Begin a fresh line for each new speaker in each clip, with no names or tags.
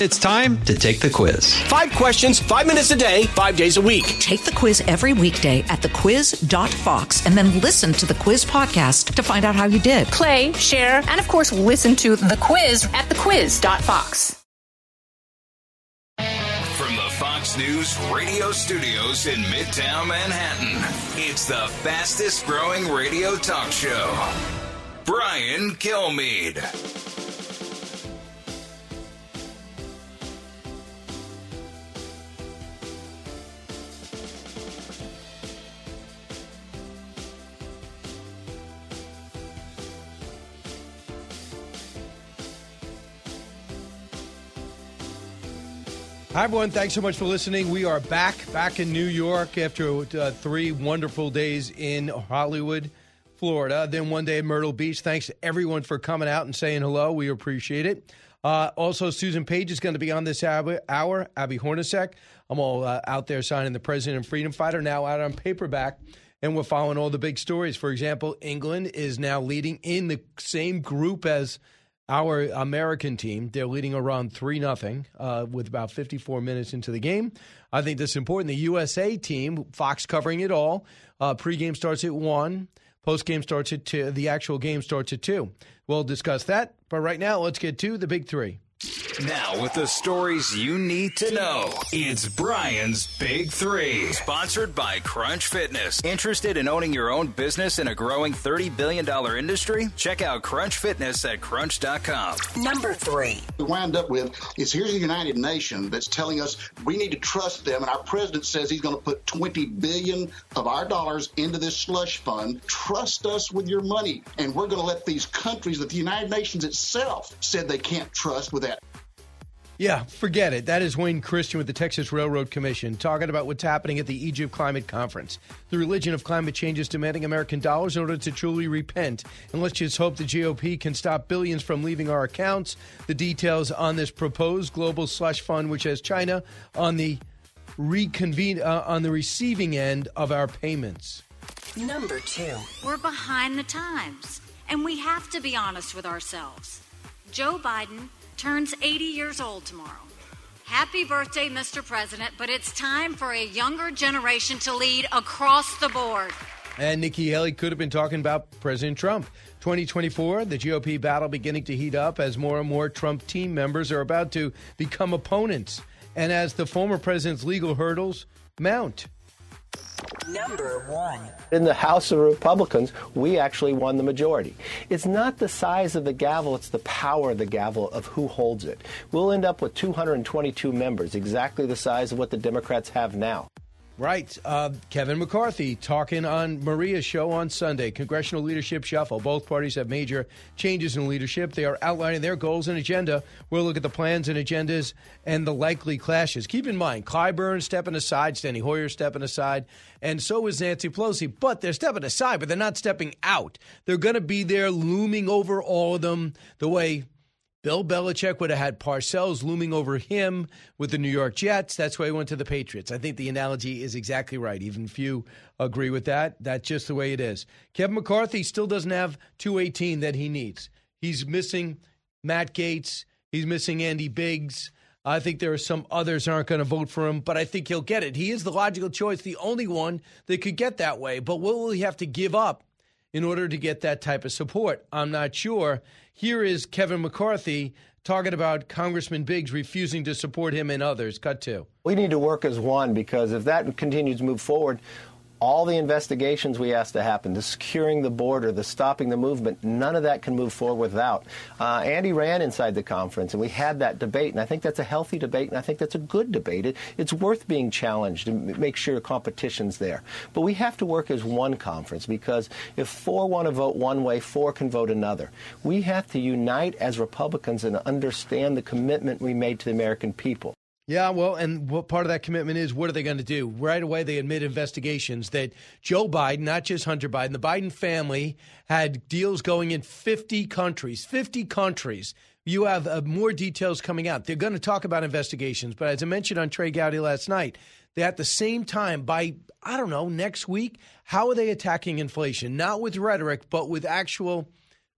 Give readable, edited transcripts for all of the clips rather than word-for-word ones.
It's time to take the quiz.
5 questions, 5 minutes a day, 5 days a week.
Take the quiz every weekday at thequiz.fox and then listen to the quiz podcast to find out how you did.
Play, share, and of course, listen to the quiz at thequiz.fox.
From the Fox News radio studios in Midtown Manhattan, it's the fastest growing radio talk show. Brian Kilmeade.
Hi, everyone. Thanks so much for listening. We are back in New York after 3 wonderful days in Hollywood, Florida, then 1 day at Myrtle Beach. Thanks to everyone for coming out and saying hello. We appreciate it. Also, Susan Page is going to be on this hour. Abby Hornacek. I'm all out there signing the President and Freedom Fighter, now out on paperback. And we're following all the big stories. For example, England is now leading in the same group as our American team. They're leading around 3-0 with about 54 minutes into the game. I think that's important. The USA team, Fox covering it all. Pregame starts at 1. Postgame starts at 2. The actual game starts at 2. We'll discuss that. But right now, let's get to the big 3.
Now, with the stories you need to know, it's Brian's Big 3. Sponsored by Crunch Fitness. Interested in owning your own business in a growing $30 billion industry? Check out Crunch Fitness at crunch.com.
Number 3.
We wind up with is here's the United Nations that's telling us we need to trust them, and our president says he's going to put $20 billion of our dollars into this slush fund. Trust us with your money, and we're going to let these countries that the United Nations itself said they can't trust with that.
Yeah, forget it. That is Wayne Christian with the Texas Railroad Commission talking about what's happening at the Egypt Climate Conference. The religion of climate change is demanding American dollars in order to truly repent. And let's just hope the GOP can stop billions from leaving our accounts. The details on this proposed global slush fund, which has China on the receiving end of our payments.
Number 2.
We're behind the times, and we have to be honest with ourselves. Joe Biden turns 80 years old tomorrow. Happy birthday, Mr. President, but it's time for a younger generation to lead across the board.
And Nikki Haley could have been talking about President Trump. 2024, the GOP battle beginning to heat up as more and more Trump team members are about to become opponents, and as the former president's legal hurdles mount.
Number 1.
In the House of Republicans, we actually won the majority. It's not the size of the gavel, it's the power of the gavel of who holds it. We'll end up with 222 members, exactly the size of what the Democrats have now.
Right. Kevin McCarthy talking on Maria's show on Sunday. Congressional Leadership Shuffle. Both parties have major changes in leadership. They are outlining their goals and agenda. We'll look at the plans and agendas and the likely clashes. Keep in mind, Clyburn stepping aside, Steny Hoyer stepping aside, and so is Nancy Pelosi. But they're stepping aside, but they're not stepping out. They're going to be there looming over all of them the way Bill Belichick would have had Parcells looming over him with the New York Jets. That's why he went to the Patriots. I think the analogy is exactly right. Even few agree with that. That's just the way it is. Kevin McCarthy still doesn't have 218 that he needs. He's missing Matt Gaetz. He's missing Andy Biggs. I think there are some others who aren't going to vote for him, but I think he'll get it. He is the logical choice, the only one that could get that way. But what will he have to give up in order to get that type of support? I'm not sure. Here is Kevin McCarthy talking about Congressman Biggs refusing to support him and others. Cut 2.
We need to work as one, because if that continues to move forward, all the investigations we asked to happen, the securing the border, the stopping the movement, none of that can move forward without. Andy ran inside the conference, and we had that debate, and I think that's a healthy debate, and I think that's a good debate. It's worth being challenged and make sure competition's there. But we have to work as one conference, because if 4 want to vote one way, 4 can vote another. We have to unite as Republicans and understand the commitment we made to the American people.
Yeah, well, and what part of that commitment is, what are they going to do? Right away, they admit investigations that Joe Biden, not just Hunter Biden, the Biden family had deals going in 50 countries. 50 countries. You have more details coming out. They're going to talk about investigations. But as I mentioned on Trey Gowdy last night, they at the same time, by, I don't know, next week, how are they attacking inflation? Not with rhetoric, but with actual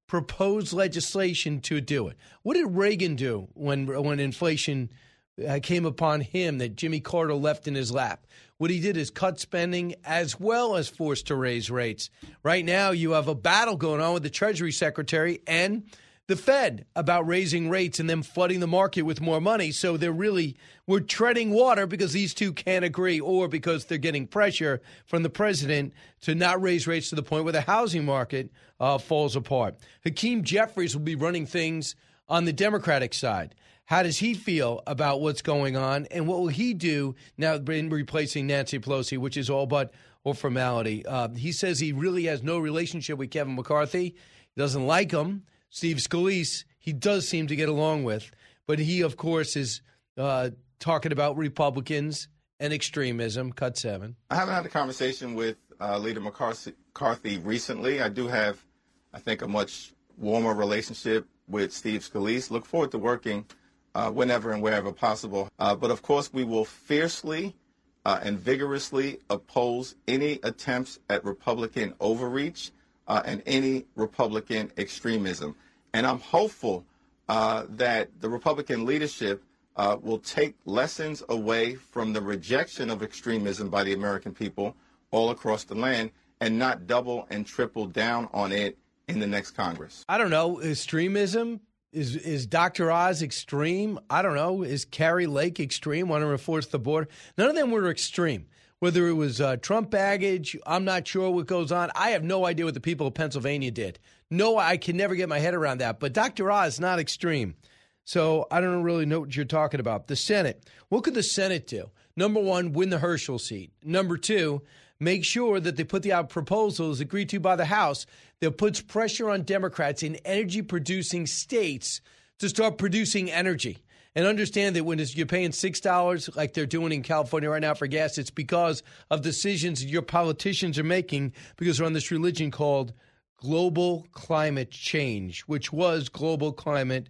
propose legislation to do it. What did Reagan do when inflation came upon him that Jimmy Carter left in his lap? What he did is cut spending as well as forced to raise rates. Right now, you have a battle going on with the Treasury Secretary and the Fed about raising rates and them flooding the market with more money. So we're treading water because these two can't agree, or because they're getting pressure from the president to not raise rates to the point where the housing market falls apart. Hakeem Jeffries will be running things on the Democratic side. How does he feel about what's going on, and what will he do now in replacing Nancy Pelosi, which is all but a formality? He says he really has no relationship with Kevin McCarthy. He doesn't like him. Steve Scalise, he does seem to get along with, but he, of course, is talking about Republicans and extremism. Cut 7.
I haven't had a conversation with Leader McCarthy recently. I do have, I think, a much warmer relationship with Steve Scalise. Look forward to working whenever and wherever possible. But, of course, we will fiercely and vigorously oppose any attempts at Republican overreach and any Republican extremism. And I'm hopeful that the Republican leadership will take lessons away from the rejection of extremism by the American people all across the land and not double and triple down on it in the next Congress.
I don't know. Extremism? Is Dr. Oz extreme? I don't know. Is Carrie Lake extreme? Want to enforce the border? None of them were extreme. Whether it was Trump baggage, I'm not sure what goes on. I have no idea what the people of Pennsylvania did. No, I can never get my head around that. But Dr. Oz is not extreme. So I don't really know what you're talking about. The Senate. What could the Senate do? Number one, win the Herschel seat. Number two, make sure that they put the out proposals agreed to by the House that puts pressure on Democrats in energy-producing states to start producing energy. And understand that when you're paying $6 like they're doing in California right now for gas, it's because of decisions your politicians are making because they're on this religion called global climate change, which was global climate,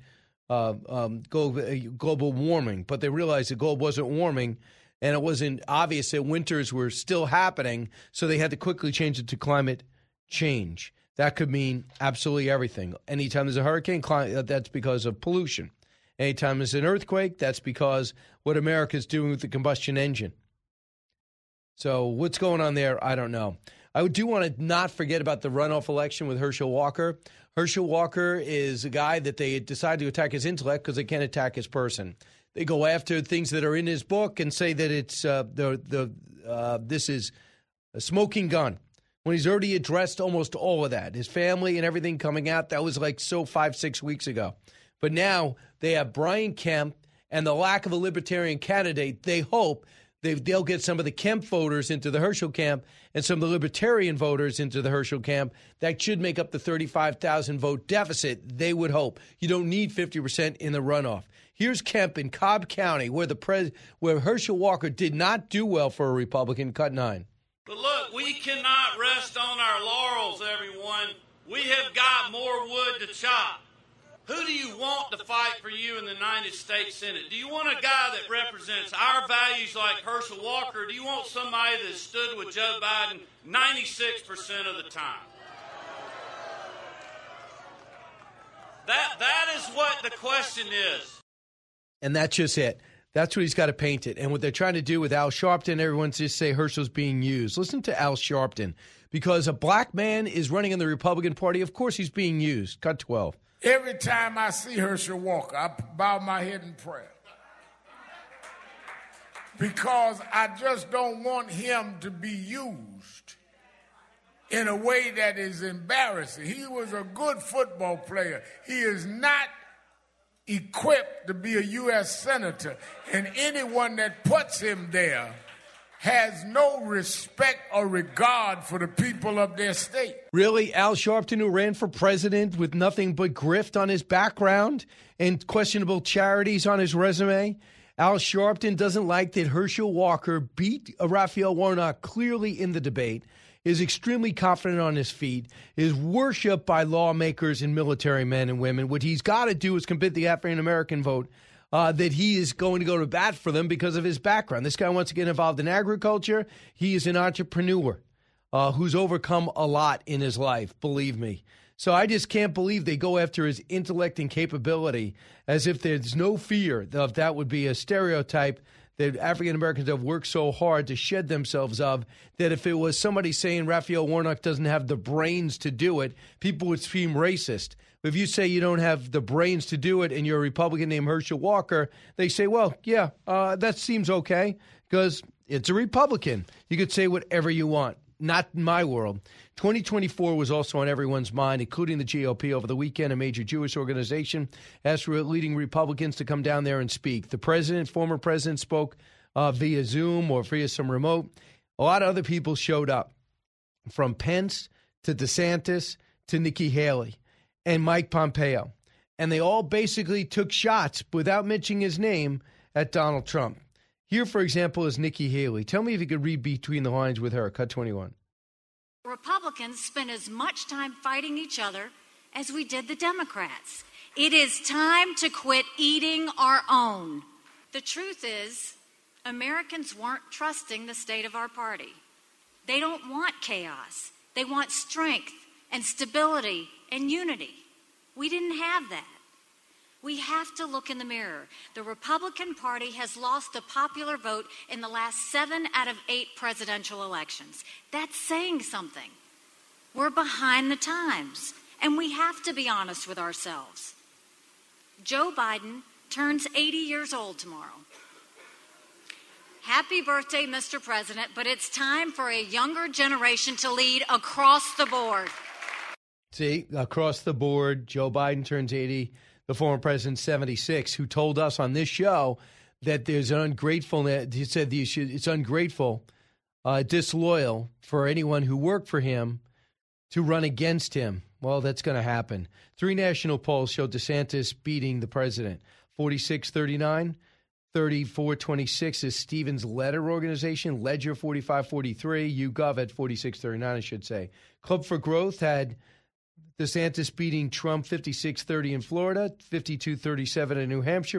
global warming. But they realized the globe wasn't warming, and it wasn't obvious that winters were still happening, so they had to quickly change it to climate change. That could mean absolutely everything. Anytime there's a hurricane, that's because of pollution. Anytime there's an earthquake, that's because what America's doing with the combustion engine. So what's going on there, I don't know. I do want to not forget about the runoff election with Herschel Walker. Herschel Walker is a guy that they decide to attack his intellect because they can't attack his person. They go after things that are in his book and say that it's this is a smoking gun. When he's already addressed almost all of that, his family and everything coming out, that was like 5-6 weeks ago. But now they have Brian Kemp and the lack of a libertarian candidate. They hope they'll get some of the Kemp voters into the Herschel camp and some of the libertarian voters into the Herschel camp. That should make up the 35,000 vote deficit, they would hope. You don't need 50% in the runoff. Here's Kemp in Cobb County, where Herschel Walker did not do well for a Republican. Cut 9.
But look, we cannot rest on our laurels, everyone. We have got more wood to chop. Who do you want to fight for you in the United States Senate? Do you want a guy that represents our values like Herschel Walker? Or do you want somebody that stood with Joe Biden 96% of the time? That is what the question is.
And that's just it. That's what he's got to paint it. And what they're trying to do with Al Sharpton, everyone's just say Herschel's being used. Listen to Al Sharpton. Because a black man is running in the Republican Party, of course he's being used. Cut 12.
Every time I see Herschel Walker, I bow my head in prayer. Because I just don't want him to be used in a way that is embarrassing. He was a good football player. He is not equipped to be a U.S. Senator. And anyone that puts him there has no respect or regard for the people of their state.
Really? Al Sharpton, who ran for president with nothing but grift on his background and questionable charities on his resume? Al Sharpton doesn't like that Herschel Walker beat Raphael Warnock clearly in the debate, is extremely confident on his feet, is worshipped by lawmakers and military men and women. What he's got to do is convince the African-American vote that he is going to go to bat for them because of his background. This guy wants to get involved in agriculture. He is an entrepreneur who's overcome a lot in his life, believe me. So I just can't believe they go after his intellect and capability as if there's no fear of that would be a stereotype that African Americans have worked so hard to shed themselves of, that if it was somebody saying Raphael Warnock doesn't have the brains to do it, people would seem racist. If you say you don't have the brains to do it and you're a Republican named Herschel Walker, they say, well, yeah, that seems okay because it's a Republican. You could say whatever you want. Not in my world. 2024 was also on everyone's mind, including the GOP. Over the weekend, a major Jewish organization asked for leading Republicans to come down there and speak. The president, former president, spoke via Zoom or via some remote. A lot of other people showed up, from Pence to DeSantis to Nikki Haley and Mike Pompeo. And they all basically took shots, without mentioning his name, at Donald Trump. Here, for example, is Nikki Haley. Tell me if you could read between the lines with her. Cut 21.
Republicans spend as much time fighting each other as we did the Democrats. It is time to quit eating our own. The truth is, Americans weren't trusting the state of our party. They don't want chaos. They want strength and stability and unity. We didn't have that. We have to look in the mirror. The Republican Party has lost the popular vote in the last 7 out of 8 presidential elections. That's saying something. We're behind the times, and we have to be honest with ourselves. Joe Biden turns 80 years old tomorrow. Happy birthday, Mr. President, but it's time for a younger generation to lead across the board.
See, across the board, Joe Biden turns 80. The former president, 76, who told us on this show that there's an ungratefulness. He said it's ungrateful, disloyal for anyone who worked for him to run against him. Well, that's going to happen. 3 national polls show DeSantis beating the president. 46-39, 34-26 is Stevens Letter organization. Ledger 45-43, YouGov at 46-39, I should say. Club for Growth had DeSantis beating Trump 56-30 in Florida, 52-37 in New Hampshire,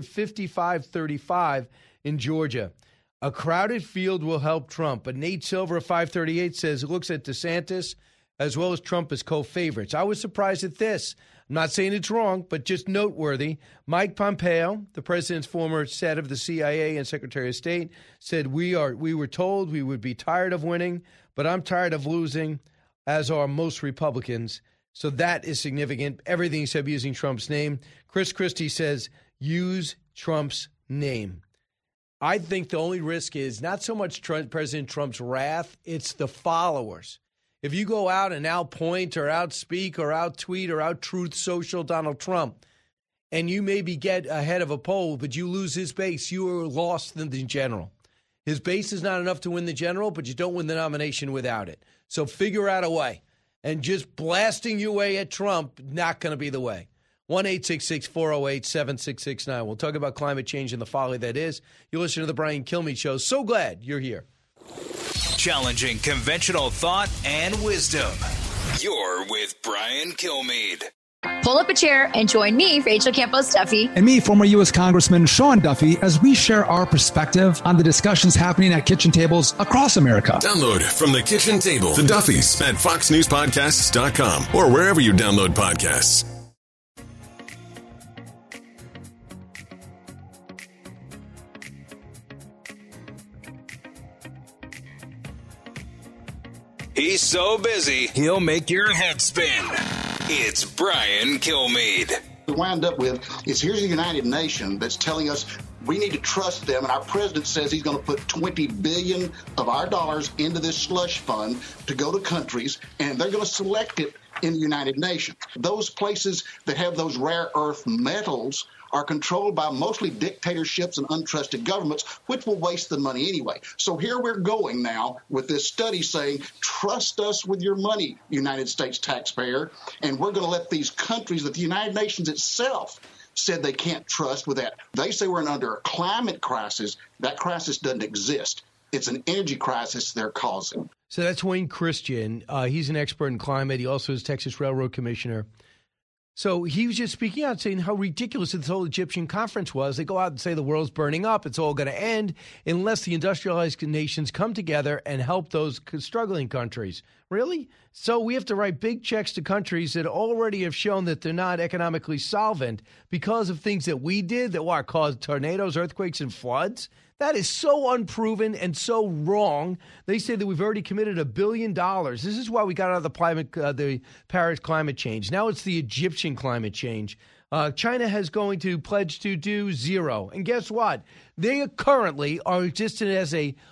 55-35 in Georgia. A crowded field will help Trump, but Nate Silver of 538 says it looks at DeSantis as well as Trump as co-favorites. I was surprised at this. I'm not saying it's wrong, but just noteworthy. Mike Pompeo, the president's former head of the CIA and Secretary of State, said we were told we would be tired of winning, but I'm tired of losing, as are most Republicans. So that is significant. Everything he said using Trump's name. Chris Christie says, use Trump's name. I think the only risk is not so much President Trump's wrath, it's the followers. If you go out and outpoint or outspeak or outtweet or out-truth social Donald Trump, and you maybe get ahead of a poll, but you lose his base, you are lost in the general. His base is not enough to win the general, but you don't win the nomination without it. So figure out a way. And just blasting your way at Trump, not going to be the way. 1-866-408-7669. We'll talk about climate change and the folly that is. You listen to the Brian Kilmeade Show. So glad you're here.
Challenging conventional thought and wisdom. You're with Brian Kilmeade.
Pull up a chair and join me, Rachel Campos Duffy.
And me, former U.S. Congressman Sean Duffy, as we share our perspective on the discussions happening at kitchen tables across America.
Download From the Kitchen Table, The Duffys, at foxnewspodcasts.com or wherever you download podcasts.
He's so busy, he'll make your head spin. It's Brian Kilmeade.
We wind up with is here's the United Nations that's telling us we need to trust them, and our president says he's going to put $20 billion of our dollars into this slush fund to go to countries, and they're going to select it in the United Nations. Those places that have those rare earth metals are controlled by mostly dictatorships and untrusted governments, which will waste the money anyway. So here we're going now with this study saying, trust us with your money, United States taxpayer, and we're going to let these countries that the United Nations itself said they can't trust with that. They say we're under a climate crisis. That crisis doesn't exist. It's an energy crisis they're causing.
So that's Wayne Christian. He's an expert in climate. He also is Texas Railroad Commissioner. So he was just speaking out, saying how ridiculous this whole Egyptian conference was. They go out and say the world's burning up. It's all going to end unless the industrialized nations come together and help those struggling countries. Really? So we have to write big checks to countries that already have shown that they're not economically solvent because of things that we did that caused tornadoes, earthquakes, and floods? That is so unproven and so wrong. They say that we've already committed $1 billion. This is why we got out of the Paris climate change. Now it's the Egyptian climate change. China is going to pledge to do zero. And guess what? They currently are listed as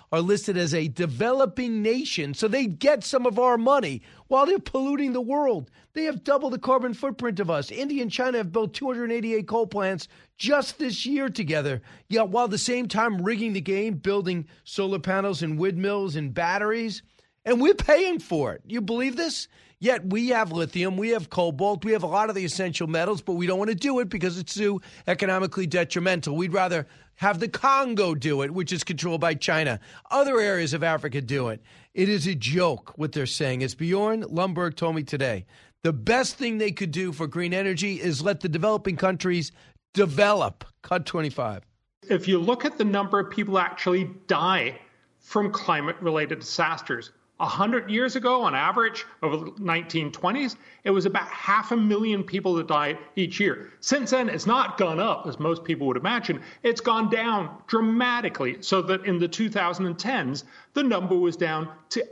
a developing nation, so they get some of our money while they're polluting the world. They have double the carbon footprint of us. India and China have built 288 coal plants just this year together, yet while at the same time rigging the game, building solar panels and windmills and batteries, and we're paying for it. You believe this? Yet we have lithium, we have cobalt, we have a lot of the essential metals, but we don't want to do it because it's too economically detrimental. We'd rather have the Congo do it, which is controlled by China. Other areas of Africa do it. It is a joke what they're saying. As Bjorn Lundberg told me today, the best thing they could do for green energy is let the developing countries develop. Cut 25.
If you look at the number of people actually die from climate-related disasters, 100 years ago, on average, over the 1920s, it was about 500,000 people that died each year. Since then, it's not gone up, as most people would imagine. It's gone down dramatically, so that in the 2010s, the number was down to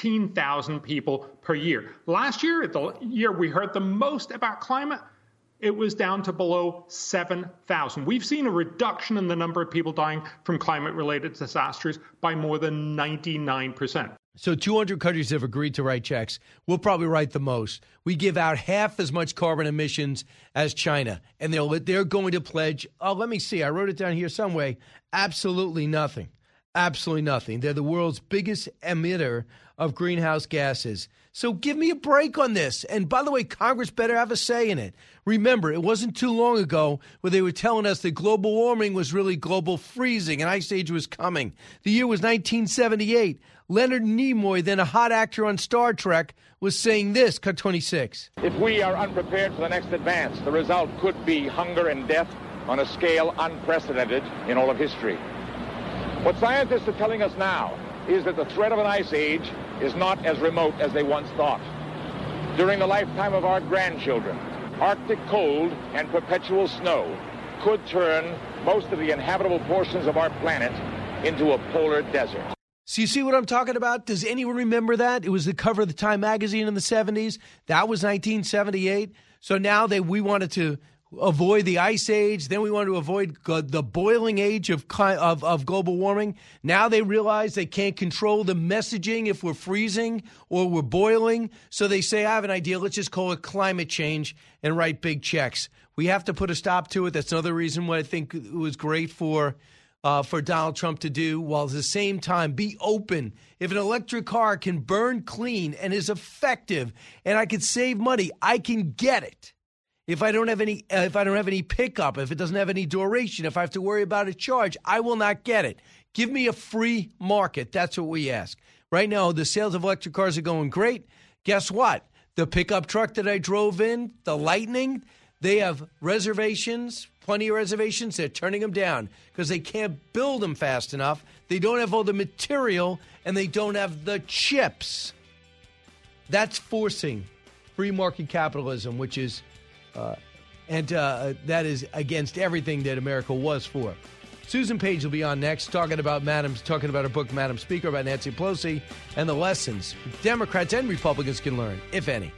18,000 people per year. Last year, the year we heard the most about climate, it was down to below 7,000. We've seen a reduction in the number of people dying from climate-related disasters by more than 99%.
So 200 countries have agreed to write checks. We'll probably write the most. We give out half as much carbon emissions as China, and they're going to pledge, let me see, I wrote it down here some way, absolutely nothing. Absolutely nothing. They're the world's biggest emitter of greenhouse gases. So give me a break on this. And by the way, Congress better have a say in it. Remember, it wasn't too long ago where they were telling us that global warming was really global freezing, an ice age was coming. The year was 1978. Leonard Nimoy, then a hot actor on Star Trek, was saying this, cut 26.
If we are unprepared for the next advance, the result could be hunger and death on a scale unprecedented in all of history. What scientists are telling us now is that the threat of an ice age is not as remote as they once thought. During the lifetime of our grandchildren, Arctic cold and perpetual snow could turn most of the inhabitable portions of our planet into a polar desert.
So you see what I'm talking about? Does anyone remember that? It was the cover of the Time magazine in the 70s. That was 1978. So now we wanted to avoid the ice age. Then we wanted to avoid the boiling age of global warming. Now they realize they can't control the messaging if we're freezing or we're boiling. So they say, I have an idea. Let's just call it climate change and write big checks. We have to put a stop to it. That's another reason why I think it was great for Donald Trump to do, while at the same time be open. If an electric car can burn clean and is effective and I can save money, I can get it. If I don't have any pickup, if it doesn't have any duration, if I have to worry about a charge, I will not get it. Give me a free market. That's what we ask. Right now, the sales of electric cars are going great. Guess what? The pickup truck that I drove in, the Lightning, they have reservations, plenty of reservations. They're turning them down because they can't build them fast enough. They don't have all the material, and they don't have the chips. That's forcing free market capitalism, which is that is against everything that America was for. Susan Page will be on next, talking about her book, Madam Speaker, about Nancy Pelosi and the lessons Democrats and Republicans can learn, if any.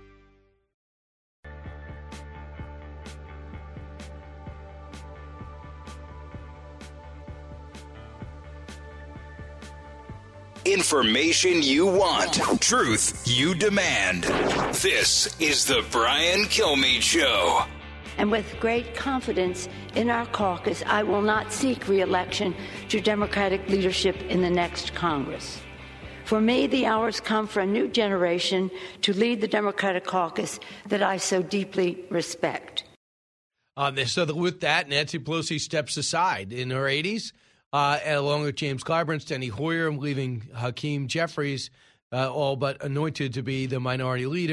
Information you want. Truth you demand. This is the Brian Kilmeade Show.
And with great confidence in our caucus, I will not seek re-election to Democratic leadership in the next Congress. For me, the hours come for a new generation to lead the Democratic caucus that I so deeply respect.
So with that, Nancy Pelosi steps aside in her 80s. Along with James Clyburn, Steny Hoyer, leaving Hakeem Jeffries all but anointed to be the minority leader.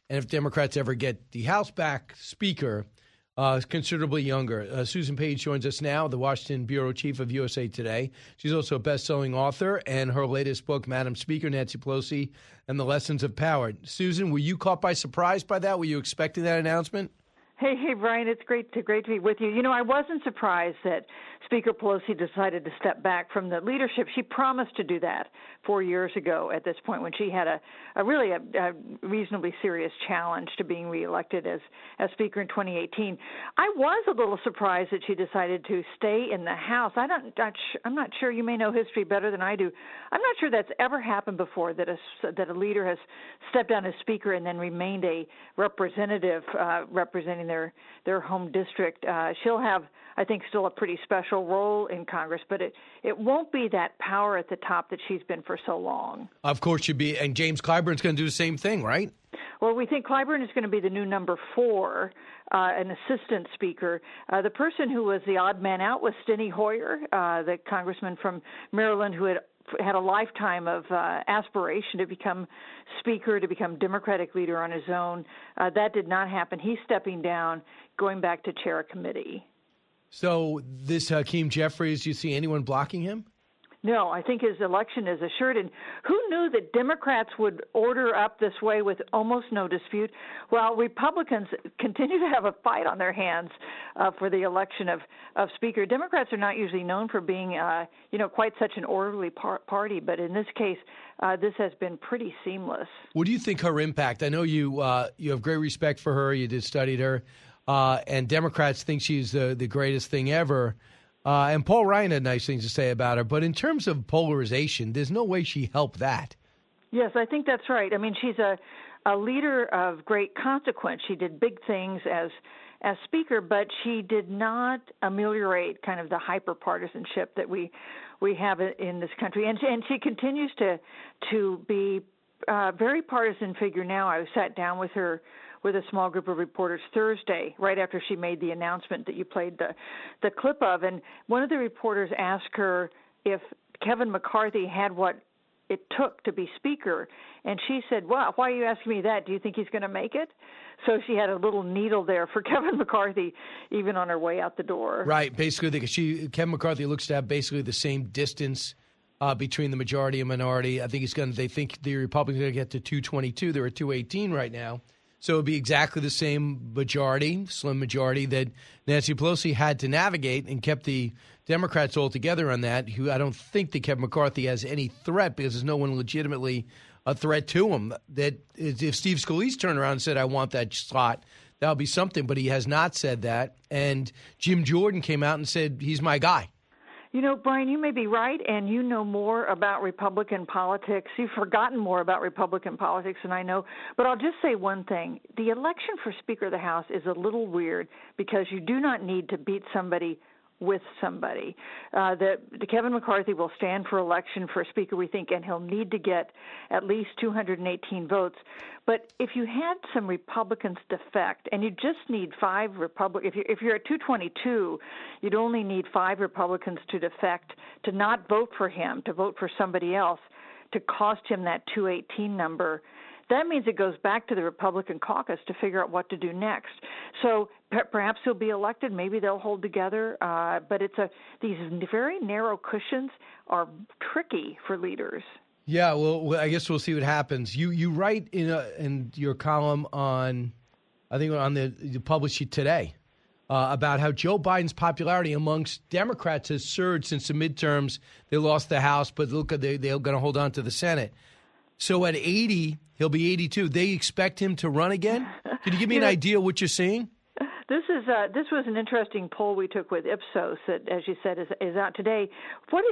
and if Democrats ever get the House back, Speaker, considerably younger. Susan Page joins us now, the Washington bureau chief of USA Today. She's also a best-selling author, and her latest book, Madam Speaker, Nancy Pelosi and the Lessons of Power. Susan, were you caught by surprise by that? Were you expecting that announcement?
Hey, Brian, it's great to be with you. You know, I wasn't surprised that Speaker Pelosi decided to step back from the leadership. She promised to do that 4 years ago at this point when she had a really reasonably serious challenge to being reelected as Speaker in 2018. I was a little surprised that she decided to stay in the House. I'm not sure. You may know history better than I do. I'm not sure that's ever happened before, that a leader has stepped down as Speaker and then remained a representative representing their home district. She'll have, I think, still a pretty special role in Congress, but it won't be that power at the top that she's been for so long.
Of course, she'd be, and James Clyburn's going to do the same thing, right?
Well, we think Clyburn is going to be the new number 4, an assistant speaker. The person who was the odd man out was Steny Hoyer, the congressman from Maryland who had a lifetime of aspiration to become Speaker, to become Democratic leader on his own. That did not happen. He's stepping down, going back to chair a committee.
So this Hakeem Jeffries, do you see anyone blocking him?
No, I think his election is assured. And who knew that Democrats would order up this way with almost no dispute, while Republicans continue to have a fight on their hands for the election of Speaker. Democrats are not usually known for being, quite such an orderly party, but in this case, this has been pretty seamless.
What do you think her impact? I know you have great respect for her. You did studied her, and Democrats think she's the greatest thing ever. And Paul Ryan had nice things to say about her. But in terms of polarization, there's no way she helped that.
Yes, I think that's right. I mean, she's a leader of great consequence. She did big things as Speaker, but she did not ameliorate kind of the hyper-partisanship that we have in this country. And she continues to be a very partisan figure now. I sat down with her with a small group of reporters Thursday, right after she made the announcement that you played the clip of. And one of the reporters asked her if Kevin McCarthy had what it took to be Speaker. And she said, well, why are you asking me that? Do you think he's going to make it? So she had a little needle there for Kevin McCarthy, even on her way out the door.
Right. Basically, Kevin McCarthy looks to have basically the same distance between the majority and minority. I think they think the Republicans are going to get to 222. They're at 218 right now. So it would be exactly the same majority, slim majority, that Nancy Pelosi had to navigate and kept the Democrats all together on that, who I don't think that Kevin McCarthy has any threat because there's no one legitimately a threat to him. That if Steve Scalise turned around and said, I want that slot, that would be something. But he has not said that. And Jim Jordan came out and said, he's my guy.
You know, Brian, you may be right, and you know more about Republican politics. You've forgotten more about Republican politics than I know. But I'll just say one thing. The election for Speaker of the House is a little weird because you do not need to beat somebody with somebody. The Kevin McCarthy will stand for election for Speaker, we think, and he'll need to get at least 218 votes. But if you had some Republicans defect, and you just need 5 Republicans, if you're at 222, you'd only need 5 Republicans to defect, to not vote for him, to vote for somebody else, to cost him that 218 number. That means it goes back to the Republican caucus to figure out what to do next. So perhaps he'll be elected. Maybe they'll hold together. But these very narrow cushions are tricky for leaders.
Yeah, well, I guess we'll see what happens. You write in your column on the published today about how Joe Biden's popularity amongst Democrats has surged since the midterms. They lost the House, but look, they're going to hold on to the Senate. So at 80, he'll be 82. They expect him to run again? Can you give me an idea what you're seeing?
This was an interesting poll we took with Ipsos that, as you said, is out today. What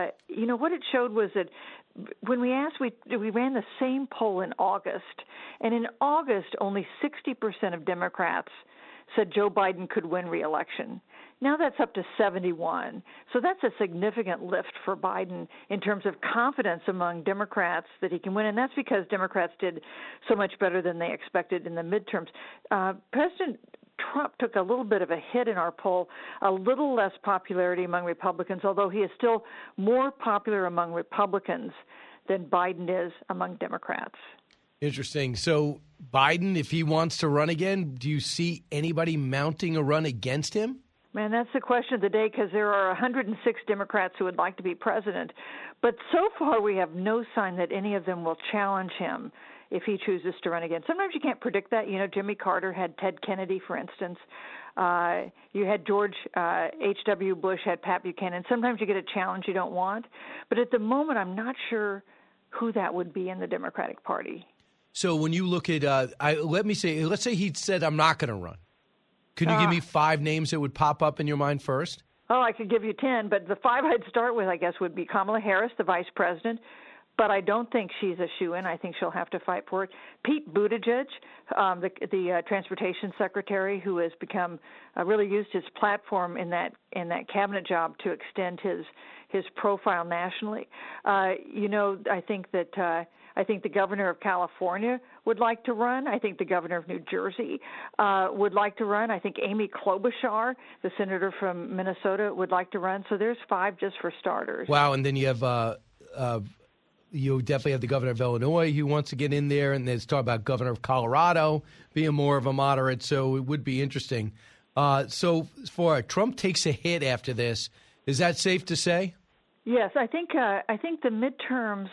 it showed was that when we asked, we ran the same poll in August, and in August only 60% of Democrats said Joe Biden could win re-election. Now that's up to 71. So that's a significant lift for Biden in terms of confidence among Democrats that he can win. And that's because Democrats did so much better than they expected in the midterms. President Trump took a little bit of a hit in our poll, a little less popularity among Republicans, although he is still more popular among Republicans than Biden is among Democrats.
Interesting. So Biden, if he wants to run again, do you see anybody mounting a run against him?
Man, that's the question of the day, because there are 106 Democrats who would like to be president. But so far, we have no sign that any of them will challenge him if he chooses to run again. Sometimes you can't predict that. You know, Jimmy Carter had Ted Kennedy, for instance. You had George H.W. Bush, had Pat Buchanan. Sometimes you get a challenge you don't want. But at the moment, I'm not sure who that would be in the Democratic Party.
So when you look at, let's say he said, I'm not going to run. Can you give me 5 names that would pop up in your mind first?
Oh, I could give you 10, but the 5 I'd start with, I guess, would be Kamala Harris, the vice president. But I don't think she's a shoo-in. I think she'll have to fight for it. Pete Buttigieg, the transportation secretary, who has become really used his platform in that cabinet job to extend his profile nationally. I think that. I think the governor of California would like to run. I think the governor of New Jersey would like to run. I think Amy Klobuchar, the senator from Minnesota, would like to run. So there's 5 just for starters.
Wow, and then you have you definitely have the governor of Illinois who wants to get in there, and there's talk about governor of Colorado being more of a moderate. So it would be interesting. So for Trump takes a hit after this, is that safe to say?
Yes, I think the midterms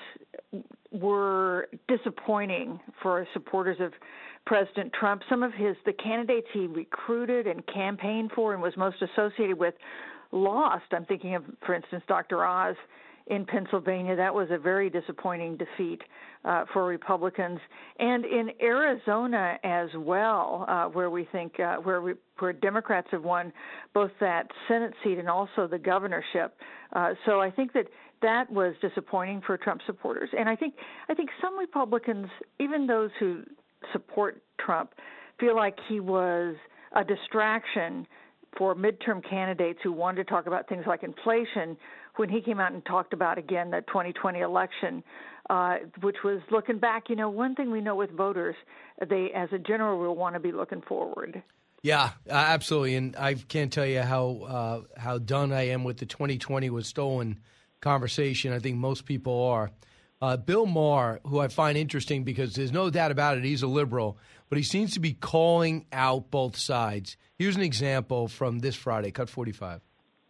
were disappointing for supporters of President Trump. Some of the candidates he recruited and campaigned for and was most associated with lost. I'm thinking of, for instance, Dr. Oz in Pennsylvania. That was a very disappointing defeat for Republicans. And in Arizona as well, where we think where Democrats have won both that Senate seat and also the governorship. So I think that was disappointing for Trump supporters. And I think some Republicans, even those who support Trump, feel like he was a distraction for midterm candidates who wanted to talk about things like inflation when he came out and talked about, again, the 2020 election, which was looking back. You know, one thing we know with voters, they, as a general rule, want to be looking forward.
Yeah, absolutely. And I can't tell you how done I am with the 2020 was stolen conversation. I think most people are. Bill Maher, who I find interesting because there's no doubt about it, he's a liberal, but he seems to be calling out both sides. Here's an example from this Friday, cut 47,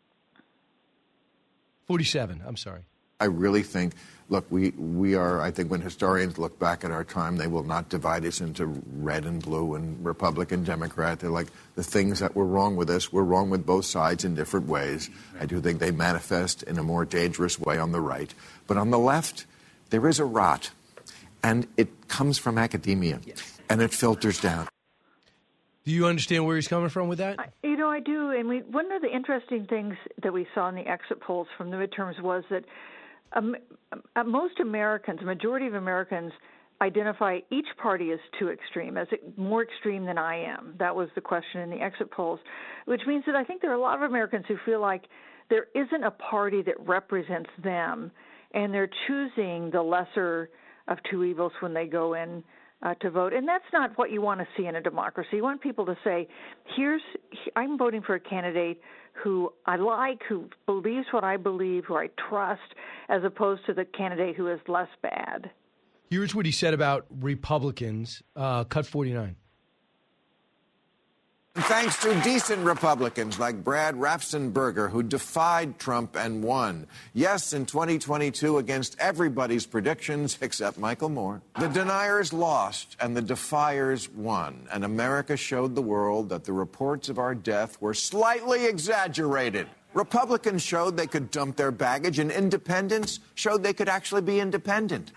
I'm sorry.
I really think, look, we are, I think when historians look back at our time, they will not divide us into red and blue and Republican, Democrat. They're like, the things that were wrong with us were wrong with both sides in different ways. I do think they manifest in a more dangerous way on the right. But on the left, there is a rot, and it comes from academia, and it filters down.
Do you understand where he's coming from with that?
I do. And one of the interesting things that we saw in the exit polls from the midterms was that most Americans, a majority of Americans, identify each party as too extreme, as more extreme than I am. That was the question in the exit polls, which means that I think there are a lot of Americans who feel like there isn't a party that represents them, and they're choosing the lesser of two evils when they go in to vote. And that's not what you want to see in a democracy. You want people to say, I'm voting for a candidate who I like, who believes what I believe, who I trust, as opposed to the candidate who is less bad.
Here's what he said about Republicans, cut 49.
Thanks to decent Republicans like Brad Raffensperger, who defied Trump and won. Yes, in 2022, against everybody's predictions except Michael Moore. The deniers lost and the defiers won. And America showed the world that the reports of our death were slightly exaggerated. Republicans showed they could dump their baggage, and independents showed they could actually be independent.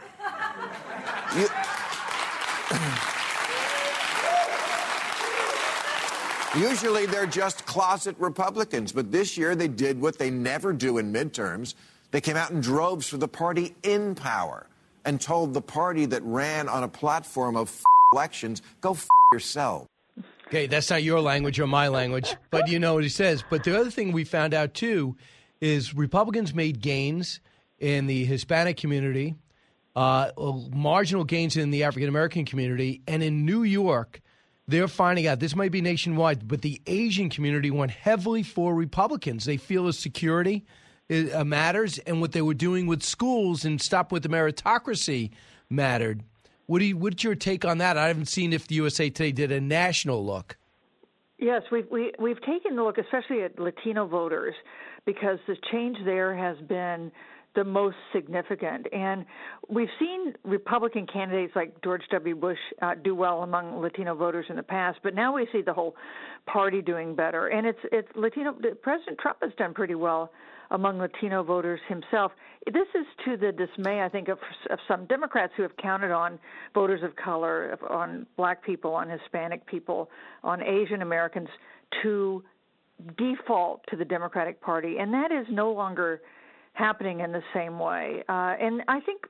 Usually they're just closet Republicans, but this year they did what they never do in midterms. They came out in droves for the party in power and told the party that ran on a platform of elections, go yourself.
Okay, that's not your language or my language, but you know what he says. But the other thing we found out, too, is Republicans made gains in the Hispanic community, marginal gains in the African-American community, and in New York, they're finding out, this might be nationwide, but the Asian community went heavily for Republicans. They feel as security matters, and what they were doing with schools and Stop with the Meritocracy mattered. What's your take on that? I haven't seen if the USA Today did a national look.
Yes, we've taken a look, especially at Latino voters, because the change there has been the most significant. And we've seen Republican candidates like George W. Bush do well among Latino voters in the past, but now we see the whole party doing better. And it's Latino. President Trump has done pretty well among Latino voters himself. This is to the dismay, I think, of some Democrats who have counted on voters of color, on black people, on Hispanic people, on Asian Americans to default to the Democratic Party. And that is no longer happening in the same way. And I think,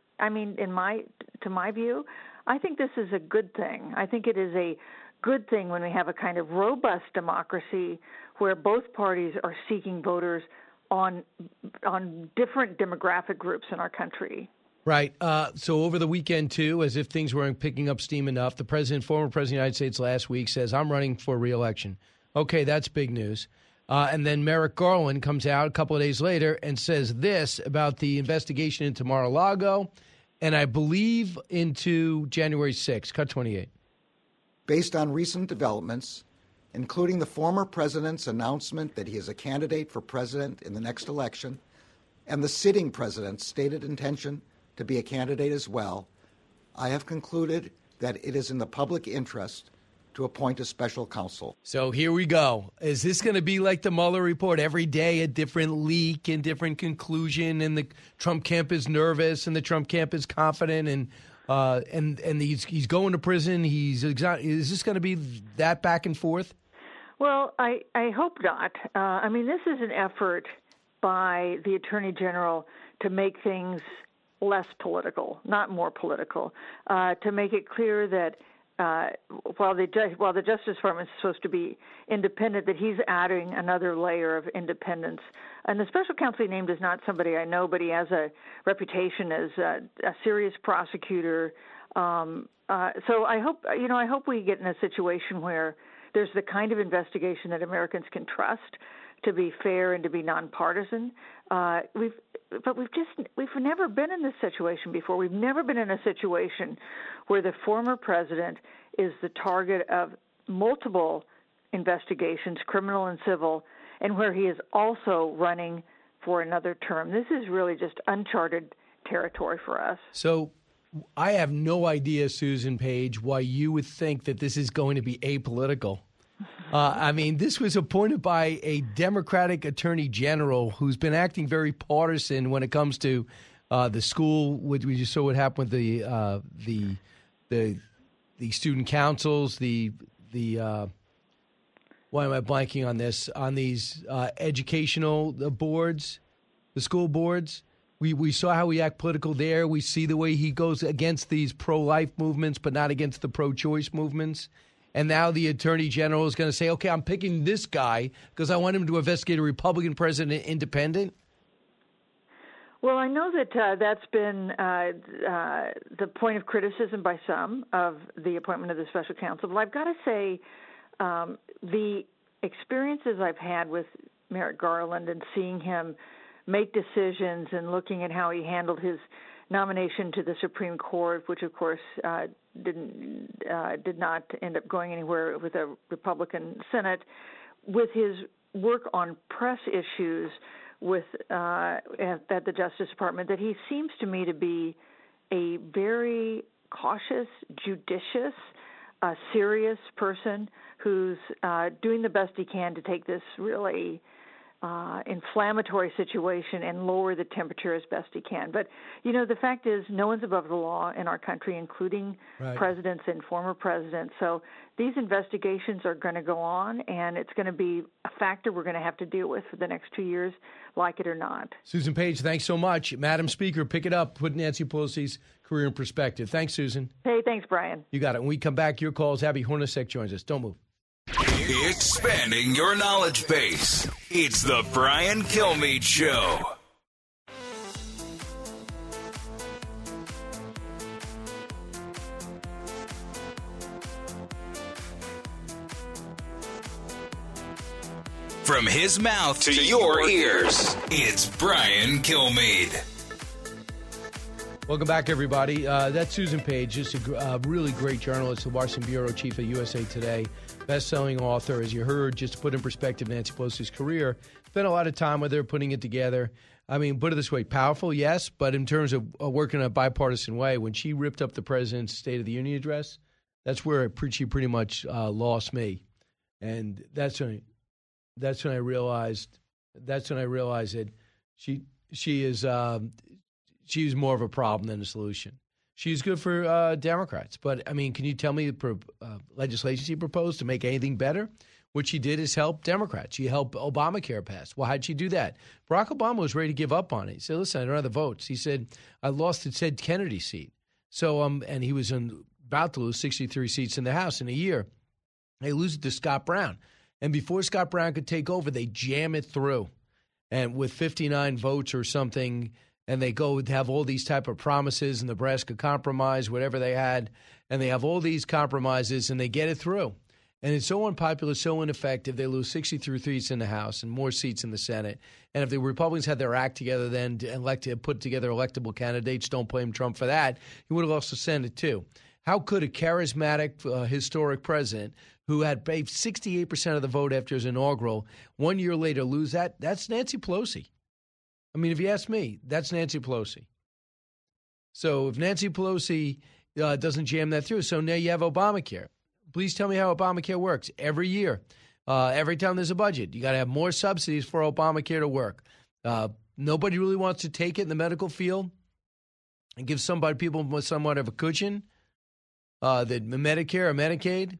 to my view, I think this is a good thing. I think it is a good thing when we have a kind of robust democracy where both parties are seeking voters on different demographic groups in our country.
Right. So over the weekend, too, as if things weren't picking up steam enough, the former president of the United States last week says, I'm running for re-election. Okay, that's big news. And then Merrick Garland comes out a couple of days later and says this about the investigation into Mar-a-Lago and I believe into January 6th. Cut 28.
Based on recent developments, including the former president's announcement that he is a candidate for president in the next election, and the sitting president's stated intention to be a candidate as well, I have concluded that it is in the public interest to appoint a special counsel.
So here we go. Is this going to be like the Mueller report? Every day a different leak and different conclusion, and the Trump camp is nervous and the Trump camp is confident, and he's going to prison. Is this going to be that back and forth?
Well, I hope not. This is an effort by the Attorney General to make things less political, not more political, to make it clear that while the Justice Department is supposed to be independent, that he's adding another layer of independence. And the special counsel he named is not somebody I know, but he has a reputation as a serious prosecutor. So I hope we get in a situation where there's the kind of investigation that Americans can trust to be fair and to be nonpartisan. We've never been in this situation before. We've never been in a situation where the former president is the target of multiple investigations, criminal and civil, and where he is also running for another term. This is really just uncharted territory for us.
So I have no idea, Susan Page, why you would think that this is going to be apolitical. This was appointed by a Democratic attorney general who's been acting very partisan when it comes to the school. We just saw what happened with the student councils, why am I blanking on this? On these educational boards, the school boards. We saw how he act political there. We see the way he goes against these pro-life movements, but not against the pro-choice movements. And now the attorney general is going to say, okay, I'm picking this guy because I want him to investigate a Republican president independent.
Well, I know that that's been the point of criticism by some of the appointment of the special counsel. But I've got to say, the experiences I've had with Merrick Garland and seeing him make decisions and looking at how he handled his nomination to the Supreme Court, which of course did not end up going anywhere with a Republican Senate, with his work on press issues at the Justice Department, that he seems to me to be a very cautious, judicious, serious person who's doing the best he can to take this really inflammatory situation and lower the temperature as best he can. But, the fact is no one's above the law in our country, including presidents and former presidents. So these investigations are going to go on, and it's going to be a factor we're going to have to deal with for the next 2 years, like it or not.
Susan Page, thanks so much. Madam Speaker, pick it up. Put Nancy Pelosi's career in perspective. Thanks, Susan.
Hey, thanks, Brian.
You got it. When we come back, your calls. Abby Hornacek joins us. Don't move.
Expanding your knowledge base. It's the Brian Kilmeade Show. From his mouth to your ears, it's Brian Kilmeade.
Welcome back, everybody. That's Susan Page, just a really great journalist, the Washington Bureau Chief of USA Today, best-selling author. As you heard, just to put in perspective Nancy Pelosi's career, spent a lot of time with her putting it together. I mean, put it this way, powerful, yes, but in terms of working in a bipartisan way, when she ripped up the president's State of the Union address, that's where she pretty much lost me. And that's when I realized that she's more of a problem than a solution. She's good for Democrats. But, I mean, can you tell me the legislation she proposed to make anything better? What she did is help Democrats. She helped Obamacare pass. Well, how'd she do that? Barack Obama was ready to give up on it. He said, listen, I don't have the votes. He said, I lost the Ted Kennedy seat. So, and he was about to lose 63 seats in the House in a year. They lose it to Scott Brown. And before Scott Brown could take over, they jam it through. And with 59 votes or something, and they go to have all these type of promises, and Nebraska Compromise, whatever they had, and they have all these compromises, and they get it through. And it's so unpopular, so ineffective, they lose 63 seats in the House and more seats in the Senate. And if the Republicans had their act together then to put together electable candidates, don't blame Trump for that, he would have lost the Senate too. How could a charismatic, historic president who had 68% of the vote after his inaugural 1 year later lose that? That's Nancy Pelosi. I mean, if you ask me, that's Nancy Pelosi. So if Nancy Pelosi doesn't jam that through, so now you have Obamacare. Please tell me how Obamacare works. Every year, every time there's a budget, you got to have more subsidies for Obamacare to work. Nobody really wants to take it in the medical field and give people somewhat of a cushion, the Medicare or Medicaid.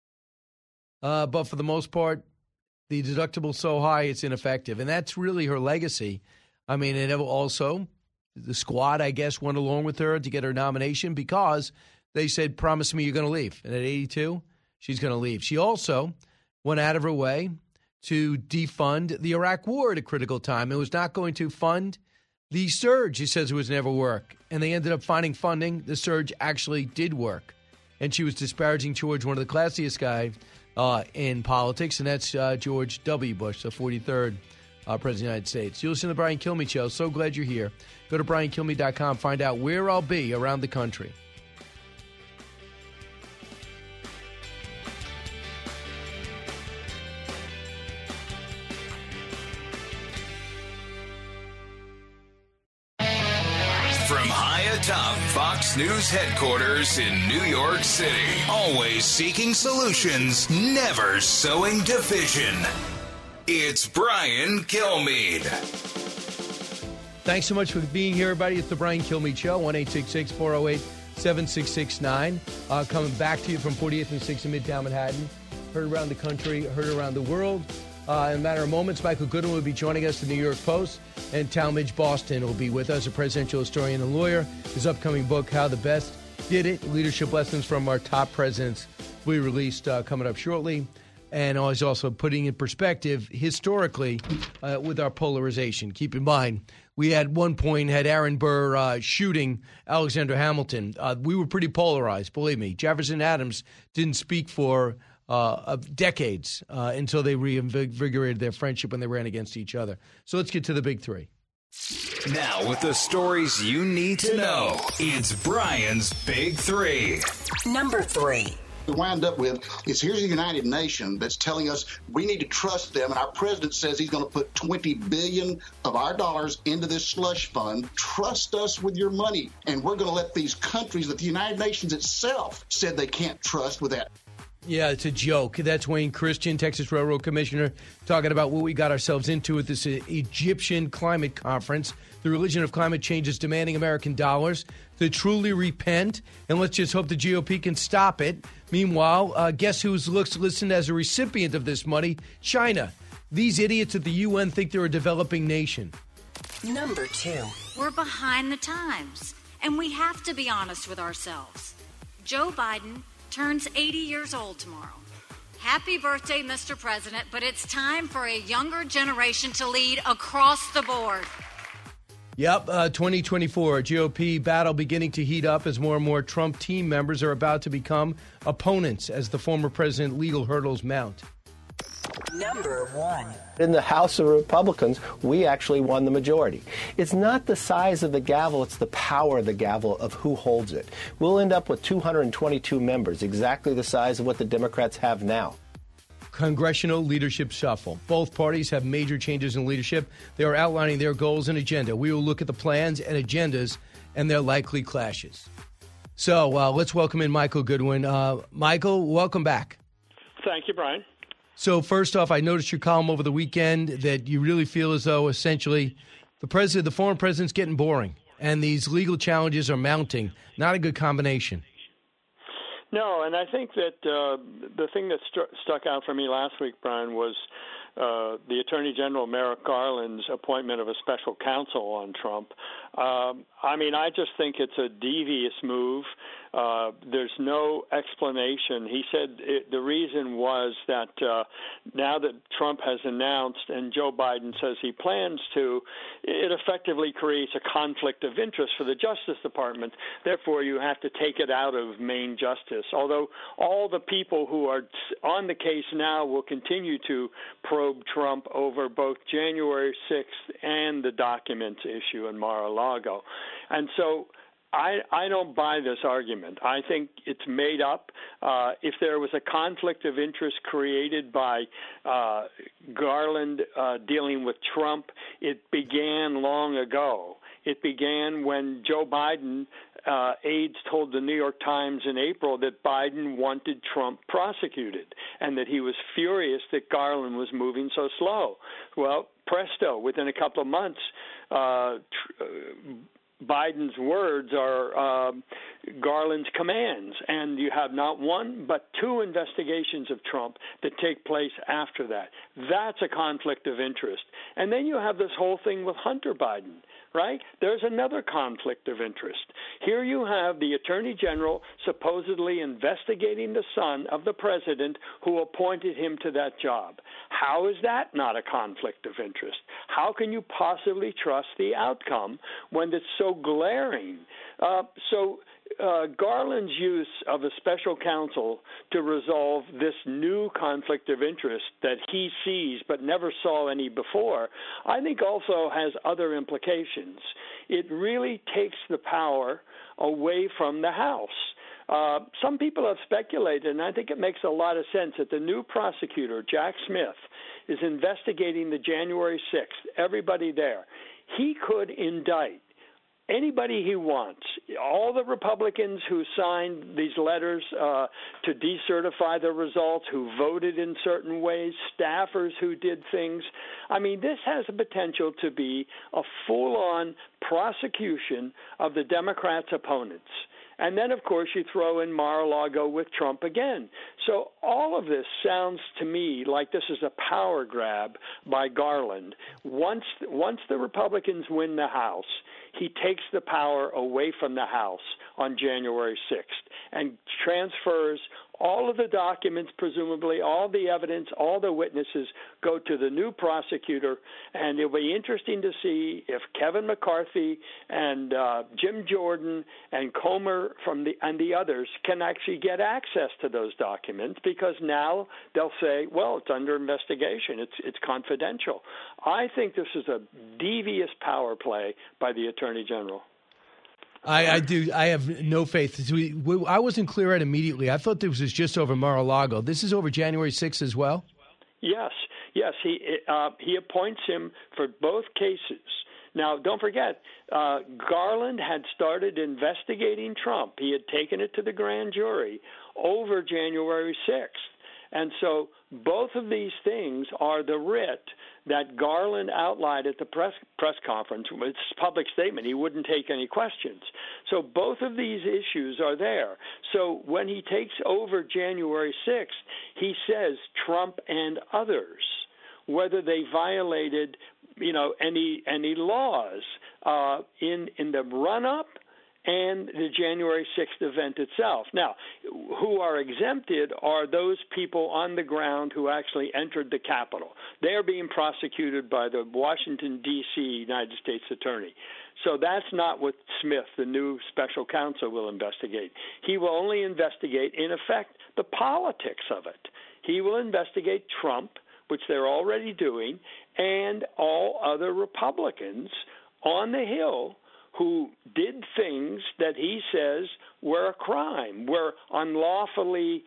But for the most part, the deductible's so high, it's ineffective. And that's really her legacy. I mean, and also the squad, I guess, went along with her to get her nomination because they said, promise me you're going to leave. And at 82, she's going to leave. She also went out of her way to defund the Iraq war at a critical time. It was not going to fund the surge. She says it was never work. And they ended up finding funding. The surge actually did work. And she was disparaging towards one of the classiest guys in politics, and that's George W. Bush, the 43rd President of the United States. You listen to the Brian Kilmeade Show. So glad you're here. Go to BrianKilmeade.com. Find out where I'll be around the country.
From high atop Fox News headquarters in New York City, always seeking solutions, never sowing division. It's Brian Kilmeade.
Thanks so much for being here, everybody. It's the Brian Kilmeade Show, 1-866-408-7669. Coming back to you from 48th and 6th in Midtown Manhattan. Heard around the country, heard around the world. In a matter of moments, Michael Goodwin will be joining us at the New York Post, and Talmadge Boston will be with us, a presidential historian and lawyer. His upcoming book, How the Best Did It, Leadership Lessons from Our Top Presidents, will be released coming up shortly. And he's also putting in perspective, historically, with our polarization. Keep in mind, we at one point had Aaron Burr shooting Alexander Hamilton. We were pretty polarized, believe me. Jefferson Adams didn't speak for decades until they reinvigorated their friendship when they ran against each other. So let's get to the big three.
Now with the stories you need to know, it's Brian's Big Three.
Number 3.
We wind up with is here's a United Nation that's telling us we need to trust them, and our president says he's going to put $20 billion of our dollars into this slush fund. Trust us with your money, and we're going to let these countries that the United Nations itself said they can't trust with that.
Yeah, it's a joke. That's Wayne Christian, Texas Railroad Commissioner, talking about what we got ourselves into at this Egyptian climate conference. The religion of climate change is demanding American dollars to truly repent, and let's just hope the GOP can stop it. Meanwhile, guess who's listed as a recipient of this money? China. These idiots at the UN think they're a developing nation.
Number 2.
We're behind the times, and we have to be honest with ourselves. Joe Biden turns 80 years old tomorrow. Happy birthday, Mr. President, but it's time for a younger generation to lead across the board.
Yep, 2024 GOP battle beginning to heat up as more and more Trump team members are about to become opponents as the former president legal hurdles mount.
Number 1.
In the House of Republicans, we actually won the majority. It's not the size of the gavel, it's the power of the gavel of who holds it. We'll end up with 222 members, exactly the size of what the Democrats have now.
Congressional leadership shuffle. Both parties have major changes in leadership. They are outlining their goals and agenda. We will look at the plans and agendas and their likely clashes. So let's welcome in Michael Goodwin. Michael, welcome back.
Thank you, Brian.
So first off, I noticed your column over the weekend that you really feel as though essentially the former president's getting boring and these legal challenges are mounting. Not a good combination.
No, and I think that the thing that stuck out for me last week, Brian, was the Attorney General Merrick Garland's appointment of a special counsel on Trump. I just think it's a devious move. There's no explanation. He said the reason was that now that Trump has announced and Joe Biden says he plans to, it effectively creates a conflict of interest for the Justice Department. Therefore, you have to take it out of main justice. Although all the people who are on the case now will continue to probe Trump over both January 6th and the documents issue in Mar-a-Lago. And so I don't buy this argument. I think it's made up. If there was a conflict of interest created by Garland dealing with Trump, it began long ago. It began when Joe Biden aides told the New York Times in April that Biden wanted Trump prosecuted and that he was furious that Garland was moving so slow. Well, presto, within a couple of months, Biden's words are Garland's commands, and you have not one but two investigations of Trump that take place after that. That's a conflict of interest. And then you have this whole thing with Hunter Biden, right? There's another conflict of interest. Here you have the Attorney General supposedly investigating the son of the president who appointed him to that job. How is that not a conflict of interest? How can you possibly trust the outcome when it's so glaring? Garland's use of a special counsel to resolve this new conflict of interest that he sees but never saw any before, I think also has other implications. It really takes the power away from the House. Some people have speculated, and I think it makes a lot of sense, that the new prosecutor, Jack Smith, is investigating the January 6th, everybody there. He could indict anybody he wants. All the Republicans who signed these letters to decertify the results, who voted in certain ways, staffers who did things. I mean, this has the potential to be a full-on prosecution of the Democrats' opponents. And then, of course, you throw in Mar-a-Lago with Trump again. So all of this sounds to me like this is a power grab by Garland. Once the Republicans win the House, he takes the power away from the House on January 6th and transfers all of the documents, presumably all the evidence, all the witnesses go to the new prosecutor, and it'll be interesting to see if Kevin McCarthy and Jim Jordan and Comer and the others can actually get access to those documents, because now they'll say, well, it's under investigation, it's confidential. I think this is a devious power play by the Attorney General.
I do. I have no faith. I wasn't clear on immediately. I thought this was just over Mar-a-Lago. This is over January 6th as well?
Yes. He appoints him for both cases. Now, don't forget, Garland had started investigating Trump. He had taken it to the grand jury over January 6th. And so both of these things are the writ that Garland outlined at the press conference. It's a public statement. He wouldn't take any questions. So both of these issues are there. So when he takes over January 6th, he says Trump and others, whether they violated, any laws in the run-up and the January 6th event itself. Now, who are exempted are those people on the ground who actually entered the Capitol. They are being prosecuted by the Washington, D.C. United States Attorney. So that's not what Smith, the new special counsel, will investigate. He will only investigate, in effect, the politics of it. He will investigate Trump, which they're already doing, and all other Republicans on the Hill who did things that he says were a crime, were unlawfully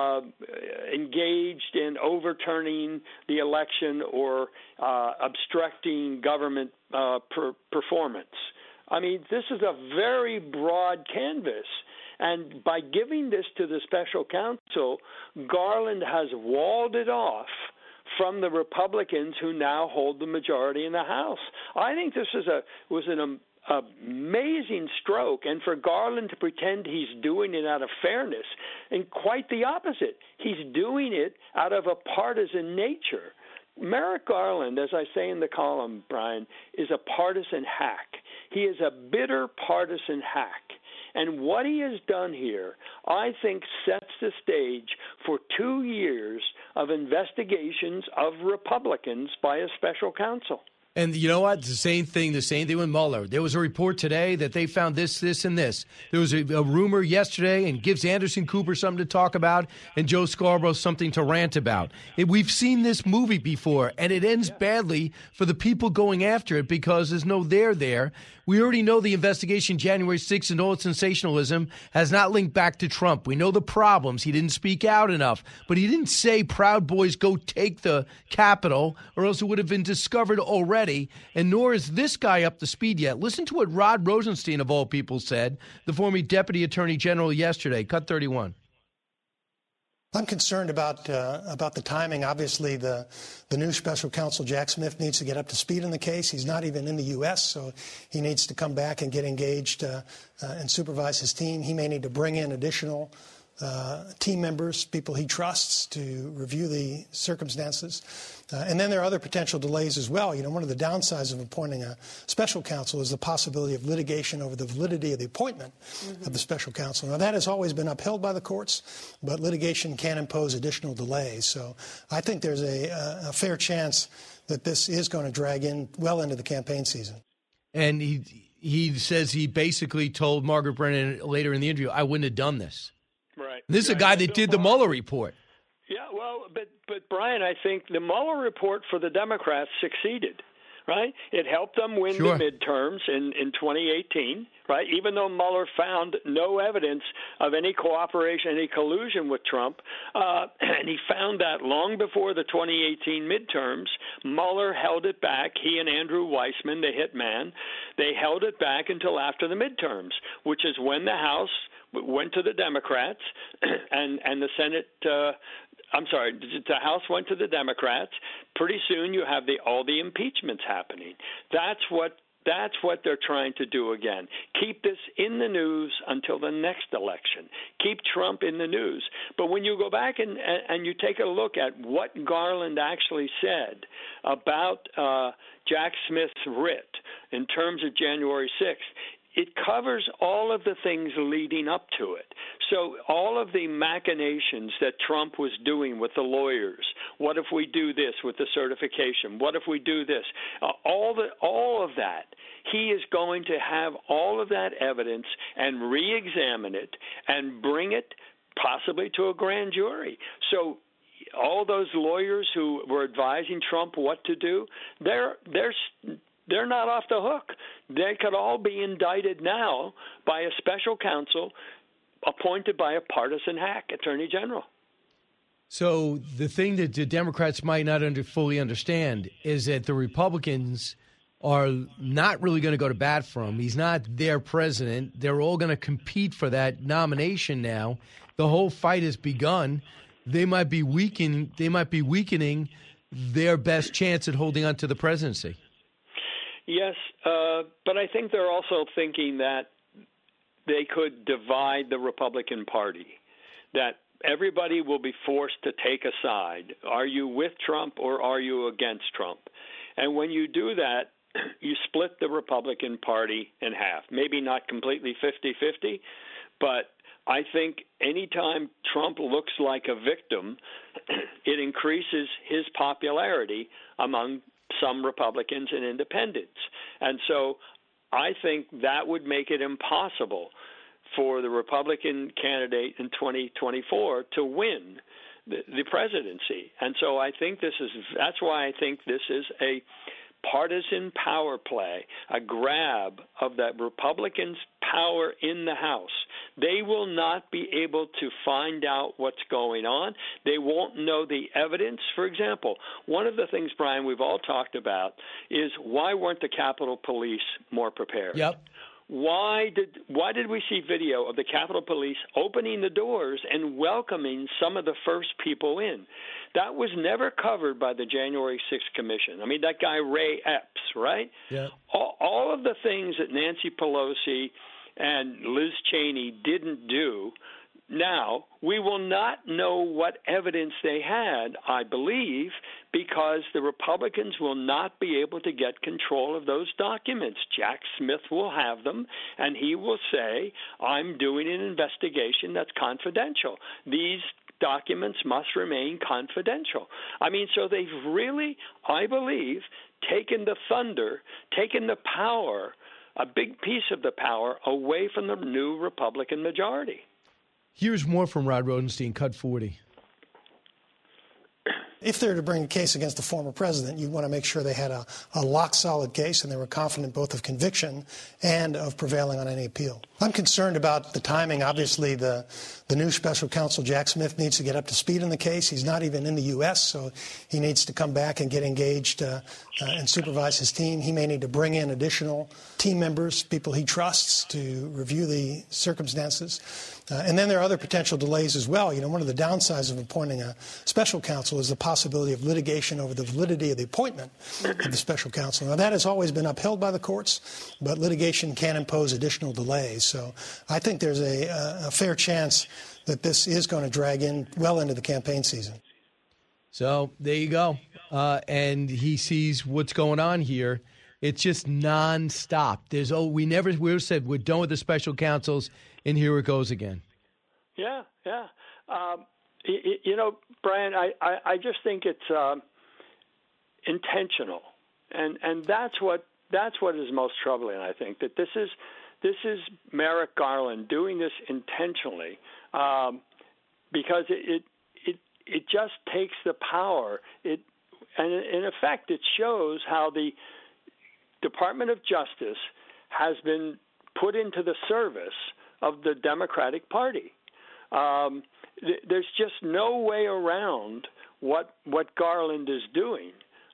engaged in overturning the election or obstructing government performance. I mean, this is a very broad canvas. And by giving this to the special counsel, Garland has walled it off from the Republicans who now hold the majority in the House. I think this was an amazing stroke, and for Garland to pretend he's doing it out of fairness, and quite the opposite. He's doing it out of a partisan nature. Merrick Garland, as I say in the column, Brian, is a partisan hack. He is a bitter partisan hack. And what he has done here, I think, sets the stage for 2 years of investigations of Republicans by a special counsel.
And you know what? It's the same thing with Mueller. There was a report today that they found this, and this. There was a rumor yesterday, and gives Anderson Cooper something to talk about and Joe Scarborough something to rant about. We've seen this movie before, and it ends badly for the people going after it because there's no there. We already know the investigation January 6th and all its sensationalism has not linked back to Trump. We know the problems. He didn't speak out enough, but he didn't say Proud Boys go take the Capitol or else it would have been discovered already, and nor is this guy up to speed yet. Listen to what Rod Rosenstein, of all people, said, the former Deputy Attorney General, yesterday. Cut 31.
I'm concerned about the timing. Obviously, the new special counsel, Jack Smith, needs to get up to speed in the case. He's not even in the U.S., so he needs to come back and get engaged and supervise his team. He may need to bring in additional team members, people he trusts, to review the circumstances. And then there are other potential delays as well. You know, one of the downsides of appointing a special counsel is the possibility of litigation over the validity of the appointment of the special counsel. Now, that has always been upheld by the courts, but litigation can impose additional delays. So I think there's a fair chance that this is going to drag in well into the campaign season. And he says he basically told Margaret Brennan later in the interview, I wouldn't have done this.
Right.
This is a guy that did the Mueller report.
Yeah, well, but Brian, I think the Mueller report for the Democrats succeeded, right? It helped them win the midterms in 2018, right? Even though Mueller found no evidence of any cooperation, any collusion with Trump, and he found that long before the 2018 midterms, Mueller held it back. He and Andrew Weissman, the hitman, they held it back until after the midterms, which is when the House went to the Democrats and the Senate the House went to the Democrats. Pretty soon you have all the impeachments happening. That's what they're trying to do again. Keep this in the news until the next election. Keep Trump in the news. But when you go back and you take a look at what Garland actually said about Jack Smith's writ in terms of January 6th, it covers all of the things leading up to it. So all of the machinations that Trump was doing with the lawyers, what if we do this with the certification? What if we do this? All of that, he is going to have all of that evidence and re-examine it and bring it possibly to a grand jury. So all those lawyers who were advising Trump what to do, they're not off the hook. They could all be indicted now by a special counsel appointed by a partisan hack attorney general.
So the thing that the Democrats might not fully understand is that the Republicans are not really going to go to bat for him. He's not their president. They're all going to compete for that nomination now. The whole fight has begun. They might be weakening their best chance at holding on to the presidency.
Yes, but I think they're also thinking that they could divide the Republican Party, that everybody will be forced to take a side. Are you with Trump or are you against Trump? And when you do that, you split the Republican Party in half. Maybe not completely 50-50, but I think anytime Trump looks like a victim, it increases his popularity among some Republicans and independents. And so I think that would make it impossible for the Republican candidate in 2024 to win the presidency. And so that's why I think this is a partisan power play, a grab of the Republicans' power in the House. They will not be able to find out what's going on. They won't know the evidence. For example, one of the things, Brian, we've all talked about is why weren't the Capitol Police more prepared?
Yep.
Why did we see video of the Capitol Police opening the doors and welcoming some of the first people in? That was never covered by the January 6th Commission. I mean, that guy Ray Epps, right?
Yeah.
All of the things that Nancy Pelosi and Liz Cheney didn't do, now we will not know what evidence they had, I believe, because the Republicans will not be able to get control of those documents. Jack Smith will have them, and he will say, I'm doing an investigation that's confidential. These documents must remain confidential. I mean, so they've really, I believe, taken the thunder, taken the power, a big piece of the power, away from the new Republican majority.
Here's more from Rod Rosenstein, Cut 40.
If they're to bring a case against the former president, you want to make sure they had a lock-solid case and they were confident both of conviction and of prevailing on any appeal. I'm concerned about the timing. Obviously, the new special counsel, Jack Smith, needs to get up to speed in the case. He's not even in the U.S., so he needs to come back and get engaged and supervise his team. He may need to bring in additional team members, people he trusts, to review the circumstances. And then there are other potential delays as well. You know, one of the downsides of appointing a special counsel is the possibility of litigation over the validity of the appointment of the special counsel. Now, that has always been upheld by the courts, but litigation can impose additional delays. So I think there's a fair chance that this is going to drag in well into the campaign season.
So there you go. And he sees what's going on here. It's just nonstop. We said we're done with the special counsels, and here it goes again.
Yeah. You know, Brian, I just think it's intentional, and that's what is most troubling. I think that this is Merrick Garland doing this intentionally, because it just takes the power. And in effect, it shows how the Department of Justice has been put into the service of the Democratic Party. There's just no way around what Garland is doing.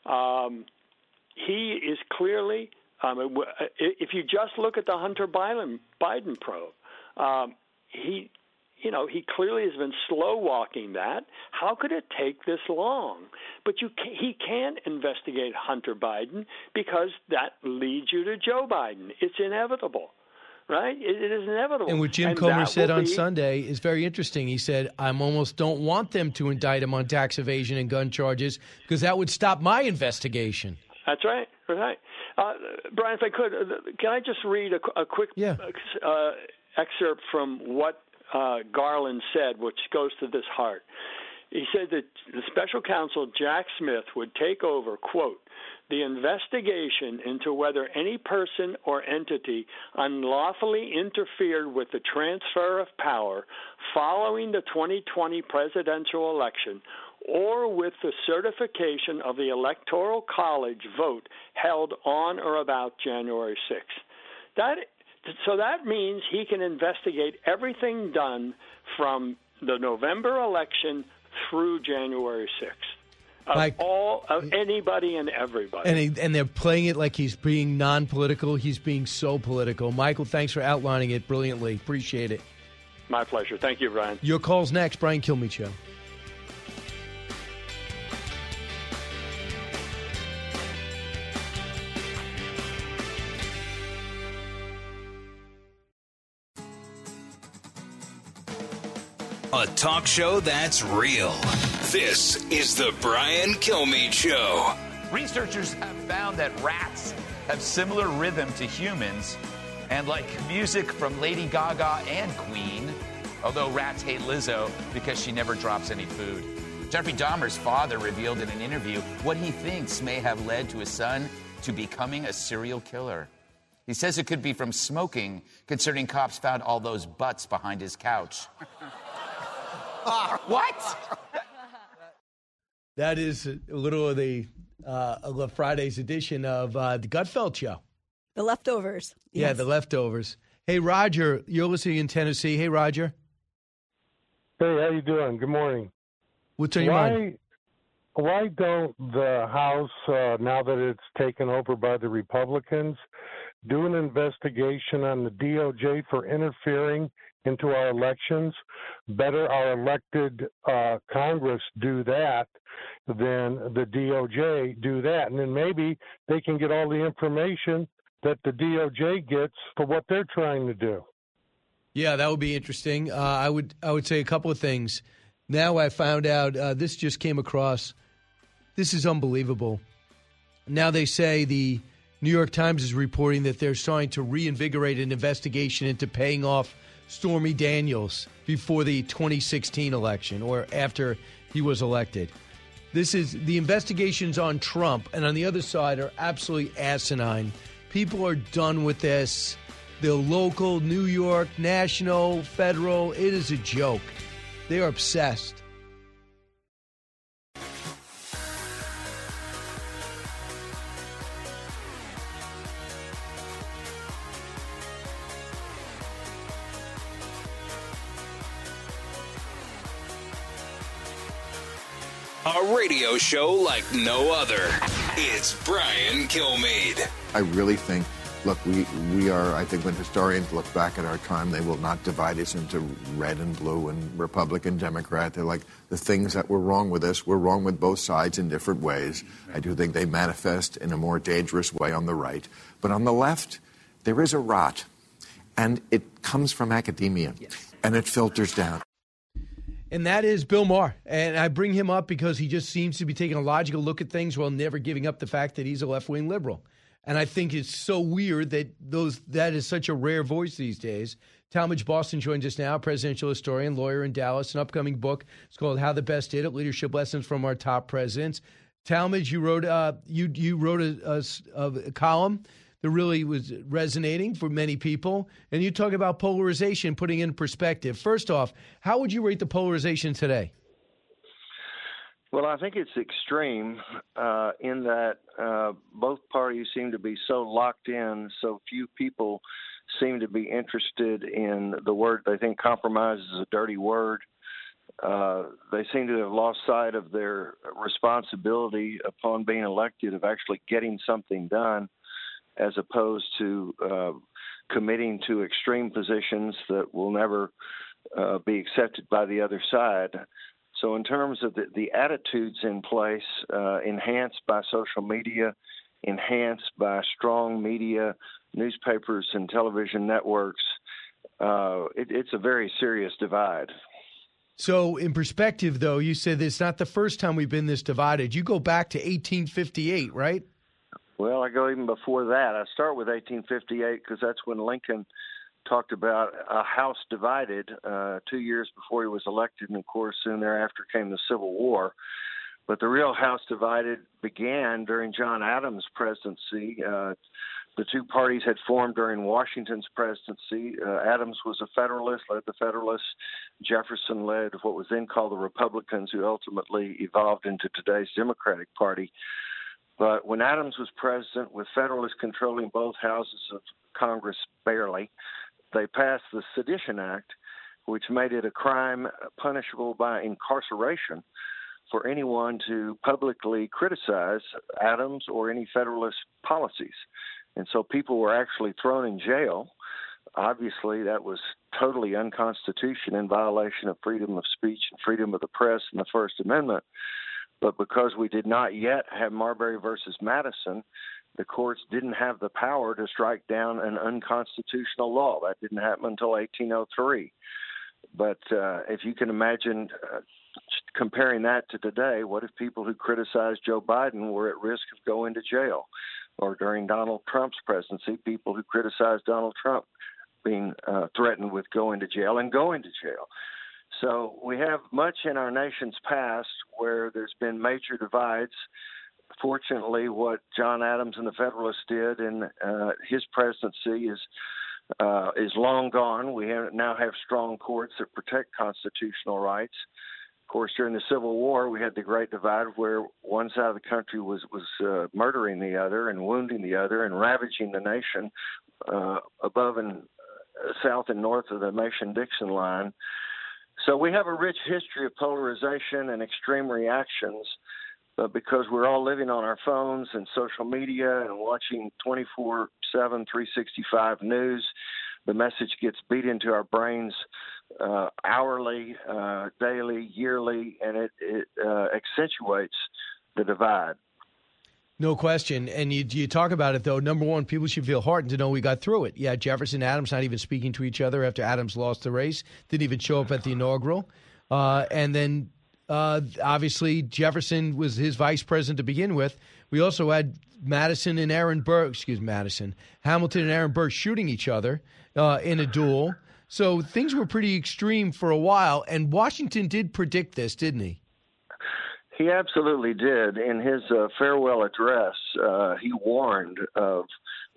He is clearly, if you just look at the Hunter Biden probe, he clearly has been slow walking that. How could it take this long? But he can't investigate Hunter Biden because that leads you to Joe Biden. It's inevitable, right? It is inevitable.
And what Jim Comer said on Sunday is very interesting. He said, I almost don't want them to indict him on tax evasion and gun charges because that would stop my investigation.
That's right. Right. Brian, if I could, can I just read a quick excerpt from what Garland said, which goes to this heart. He said that the special counsel, Jack Smith, would take over, quote, the investigation into whether any person or entity unlawfully interfered with the transfer of power following the 2020 presidential election or with the certification of the Electoral College vote held on or about January 6th. So that means he can investigate everything done from the November election through January 6th. Of anybody and everybody.
And they're playing it like he's being non-political. He's being so political. Michael, thanks for outlining it brilliantly. Appreciate it.
My pleasure. Thank you, Brian.
Your call's next. Brian Kilmeade Show.
A talk show that's real. This is the Brian Kilmeade Show.
Researchers have found that rats have similar rhythm to humans, and like music from Lady Gaga and Queen, although rats hate Lizzo because she never drops any food. Jeffrey Dahmer's father revealed in an interview what he thinks may have led to his son to becoming a serial killer. He says it could be from smoking, considering cops found all those butts behind his couch.
What?
That is a little of the Friday's edition of the Gutfeld Show.
The leftovers.
Yeah,
Yes.
the leftovers. Hey, Roger, you're listening in Tennessee. Hey, Roger.
Hey, how you doing? Good morning.
What's on your mind?
Why don't the House, now that it's taken over by the Republicans, do an investigation on the DOJ for interfering into our elections? Better our elected Congress do that than the DOJ do that. And then maybe they can get all the information that the DOJ gets for what they're trying to do.
Yeah, that would be interesting. I would say a couple of things. Now I found out this just came across. This is unbelievable. Now they say the New York Times is reporting that they're starting to reinvigorate an investigation into paying off Stormy Daniels before the 2016 election or after he was elected. This is the investigations on Trump, and on the other side are absolutely asinine. People are done with this. The local, New York, national, federal, it is a joke. They are obsessed.
A radio show like no other. It's Brian Kilmeade.
I really think, look, we are, I think when historians look back at our time, they will not divide us into red and blue and Republican, Democrat. They're like, the things that were wrong with us were wrong with both sides in different ways. I do think they manifest in a more dangerous way on the right. But on the left, there is a rot. And it comes from academia. Yes. And it filters down.
And that is Bill Maher. And I bring him up because he just seems to be taking a logical look at things while never giving up the fact that he's a left-wing liberal. And I think it's so weird that that is such a rare voice these days. Talmadge Boston joins us now, presidential historian, lawyer in Dallas, an upcoming book. It's called How the Best Did It, Leadership Lessons from Our Top Presidents. Talmadge, you wrote a column that really was resonating for many people. And you talk about polarization, putting in perspective. First off, how would you rate the polarization today?
Well, I think it's extreme in that both parties seem to be so locked in, so few people seem to be interested in the word. They think compromise is a dirty word. They seem to have lost sight of their responsibility upon being elected of actually getting something done, as opposed to committing to extreme positions that will never be accepted by the other side. So in terms of the attitudes in place, enhanced by social media, enhanced by strong media, newspapers and television networks, it's a very serious divide.
So in perspective, though, you said it's not the first time we've been this divided. You go back to 1858, right?
Well, I go even before that. I start with 1858 because that's when Lincoln talked about a house divided 2 years before he was elected, and of course soon thereafter came the Civil War. But the real house divided began during John Adams' presidency. The two parties had formed during Washington's presidency. Adams was a Federalist, led the Federalists. Jefferson led what was then called the Republicans, who ultimately evolved into today's Democratic Party. But when Adams was president, with Federalists controlling both houses of Congress barely, they passed the Sedition Act, which made it a crime punishable by incarceration for anyone to publicly criticize Adams or any Federalist policies. And so people were actually thrown in jail. Obviously, that was totally unconstitutional, in violation of freedom of speech and freedom of the press and the First Amendment. But because we did not yet have Marbury versus Madison, the courts didn't have the power to strike down an unconstitutional law. That didn't happen until 1803. But if you can imagine comparing that to today, what if people who criticized Joe Biden were at risk of going to jail? Or during Donald Trump's presidency, people who criticized Donald Trump being threatened with going to jail and going to jail. So we have much in our nation's past where there's been major divides. Fortunately, what John Adams and the Federalists did in his presidency is long gone. We now have strong courts that protect constitutional rights. Of course, during the Civil War, we had the Great Divide, where one side of the country was murdering the other and wounding the other and ravaging the nation above and south and north of the Mason-Dixon line. So we have a rich history of polarization and extreme reactions, but because we're all living on our phones and social media and watching 24/7, 365 news, the message gets beat into our brains hourly, daily, yearly, and it accentuates the divide.
No question. And you talk about it, though. Number one, people should feel heartened to know we got through it. Yeah, Jefferson and Adams not even speaking to each other after Adams lost the race. Didn't even show up at the inaugural. And then, obviously, Jefferson was his vice president to begin with. We also had Hamilton and Aaron Burr shooting each other in a duel. So things were pretty extreme for a while. And Washington did predict this, didn't he?
He absolutely did. In his farewell address, he warned of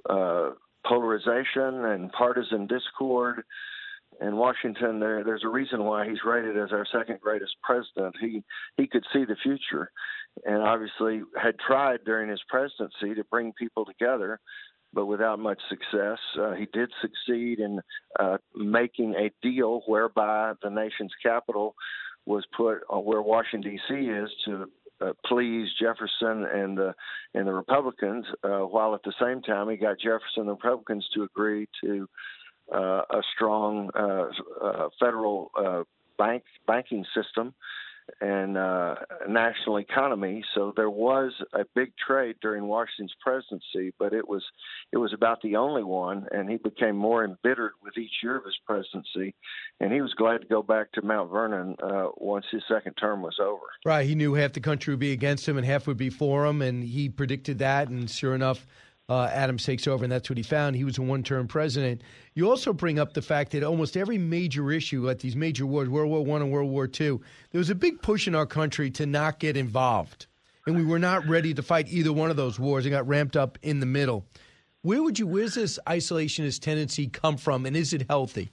polarization and partisan discord. In Washington, there's a reason why he's rated as our second greatest president. He could see the future, and obviously had tried during his presidency to bring people together, but without much success. He did succeed in making a deal whereby the nation's capital was put where Washington, D.C. is to please Jefferson and the Republicans, while at the same time he got Jefferson and the Republicans to agree to a strong federal banking system and national economy. So there was a big trade during Washington's presidency, but it was about the only one, and he became more embittered with each year of his presidency, and he was glad to go back to Mount Vernon once his second term was over.
Right. He knew half the country would be against him and half would be for him, and he predicted that, and sure enough, Adams takes over, and that's what he found. He was a one-term president. You also bring up the fact that almost every major issue at these major wars, World War I and World War II, there was a big push in our country to not get involved. And we were not ready to fight either one of those wars and got ramped up in the middle. Where's this isolationist tendency come from, and is it healthy?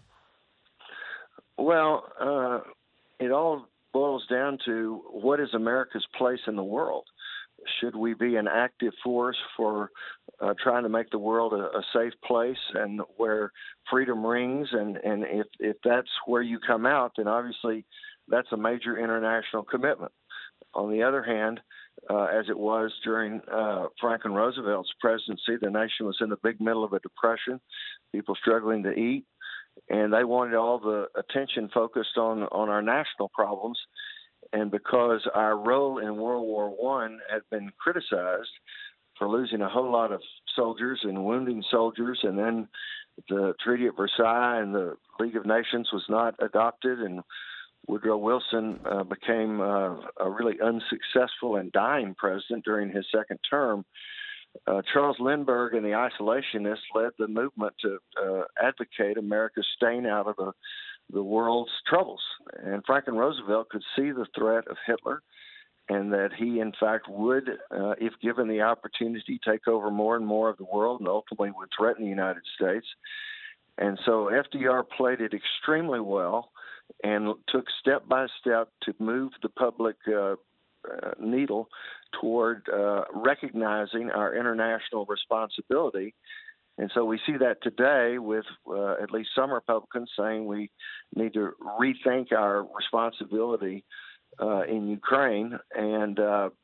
Well, it all boils down to what is America's place in the world. Should we be an active force for trying to make the world a safe place and where freedom rings? And if that's where you come out, then obviously that's a major international commitment. On the other hand, as it was during Franklin Roosevelt's presidency, the nation was in the big middle of a depression, people struggling to eat, and they wanted all the attention focused on our national problems. And because our role in World War I had been criticized for losing a whole lot of soldiers and wounding soldiers, and then the Treaty of Versailles and the League of Nations was not adopted, and Woodrow Wilson became a really unsuccessful and dying president during his second term, Charles Lindbergh and the isolationists led the movement to advocate America staying out of the world's troubles. And Franklin Roosevelt could see the threat of Hitler, and that he, in fact, would, if given the opportunity, take over more and more of the world and ultimately would threaten the United States. And so FDR played it extremely well and took step by step to move the public needle toward recognizing our international responsibility. And so we see that today with at least some Republicans saying we need to rethink our responsibility in Ukraine, and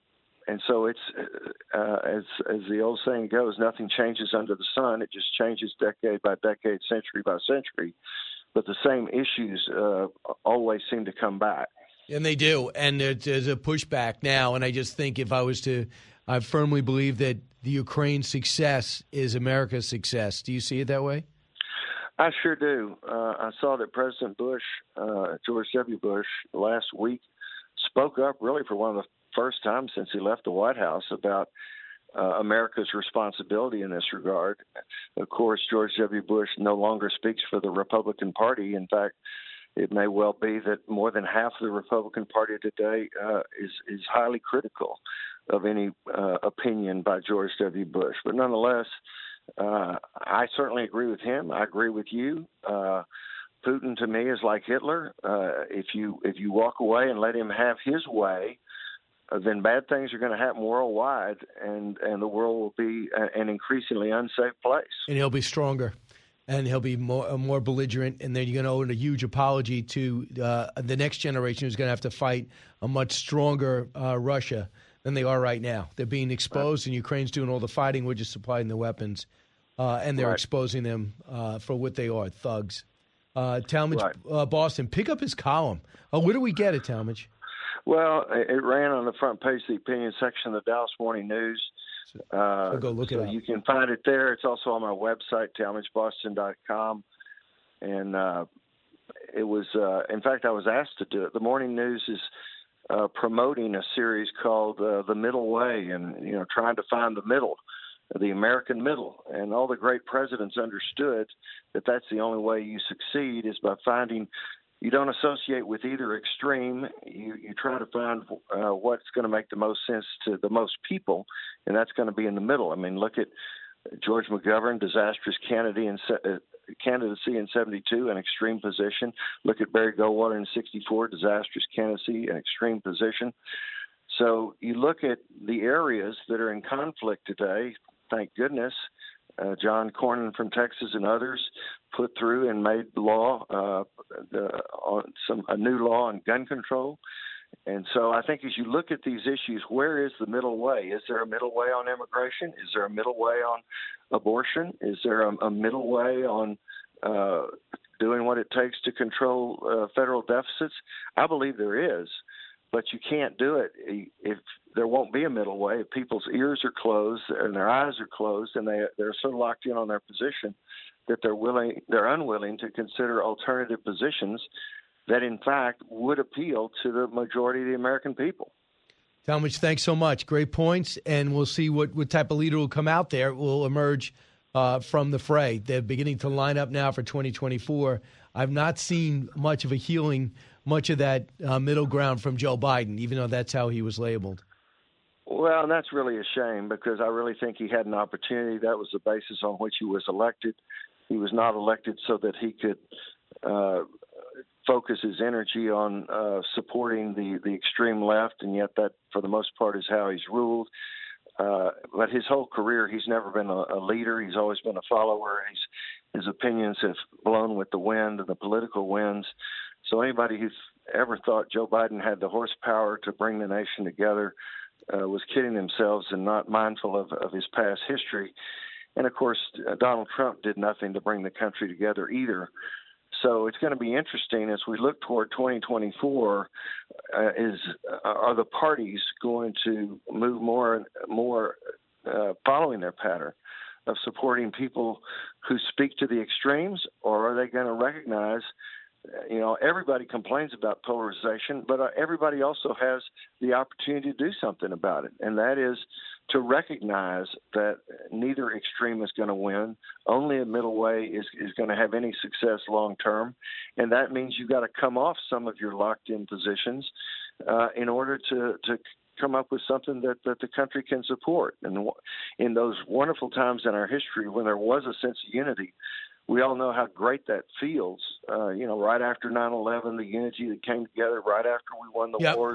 so it's as the old saying goes, nothing changes under the sun. It just changes decade by decade, century by century, but the same issues always seem to come back.
And they do, and there's a pushback now. And I just think I firmly believe that the Ukraine success is America's success. Do you see it that way?
I sure do. I saw that President Bush, George W. Bush, last week spoke up really for one of the first times since he left the White House about America's responsibility in this regard. Of course, George W. Bush no longer speaks for the Republican Party. In fact, it may well be that more than half of the Republican Party today is highly critical of any opinion by George W. Bush. But nonetheless, I certainly agree with him. I agree with you. Putin to me is like Hitler. If you walk away and let him have his way, then bad things are going to happen worldwide, and the world will be an increasingly unsafe place. And
he'll be stronger, and he'll be more belligerent, and then you're going to owe a huge apology to the next generation who's going to have to fight a much stronger Russia than they are right now. They're being exposed, and Ukraine's doing all the fighting. We're just supplying the weapons, and they're exposing them for what they are, thugs. Talmadge, Boston, pick up his column. Where do we get it, Talmadge?
Well, it ran on the front page of the opinion section of the Dallas Morning News.
So go look it up.
You can find it there. It's also on my website, talmadgeboston.com. And it was, in fact, I was asked to do it. The Morning News is promoting a series called The Middle Way, and, trying to find the middle, the American middle. And all the great presidents understood that that's the only way you succeed is by finding. You don't associate with either extreme. You try to find what's going to make the most sense to the most people, and that's going to be in the middle. I mean, look at George McGovern, disastrous candidacy in 72, an extreme position. Look at Barry Goldwater in 64, disastrous candidacy, an extreme position. So you look at the areas that are in conflict today, thank goodness, John Cornyn from Texas and others put through and made law, a new law on gun control. And so I think as you look at these issues, where is the middle way? Is there a middle way on immigration? Is there a middle way on abortion? Is there a middle way on doing what it takes to control federal deficits? I believe there is. But you can't do it if there won't be a middle way. If people's ears are closed and their eyes are closed, and they're so locked in on their position that they're unwilling to consider alternative positions that, in fact, would appeal to the majority of the American people.
Talmadge, thanks so much. Great points, and we'll see what type of leader will come out there, will emerge from the fray. They're beginning to line up now for 2024. I've not seen much of a healing, much of that middle ground from Joe Biden, even though that's how he was labeled.
Well, and that's really a shame because I really think he had an opportunity. That was the basis on which he was elected. He was not elected so that he could focus his energy on supporting the extreme left, and yet that, for the most part, is how he's ruled. But his whole career, he's never been a leader. He's always been a follower. His opinions have blown with the wind and the political winds. So anybody who's ever thought Joe Biden had the horsepower to bring the nation together was kidding themselves and not mindful of his past history. And, of course, Donald Trump did nothing to bring the country together either. So it's going to be interesting as we look toward 2024. Are the parties going to move more following their pattern of supporting people who speak to the extremes, or are they going to recognize, everybody complains about polarization, but everybody also has the opportunity to do something about it, and that is to recognize that neither extreme is going to win. Only a middle way is going to have any success long term, and that means you've got to come off some of your locked-in positions in order to come up with something that the country can support. And in those wonderful times in our history when there was a sense of unity, we all know how great that feels. Right after 9/11, the unity that came together right after we won the wars.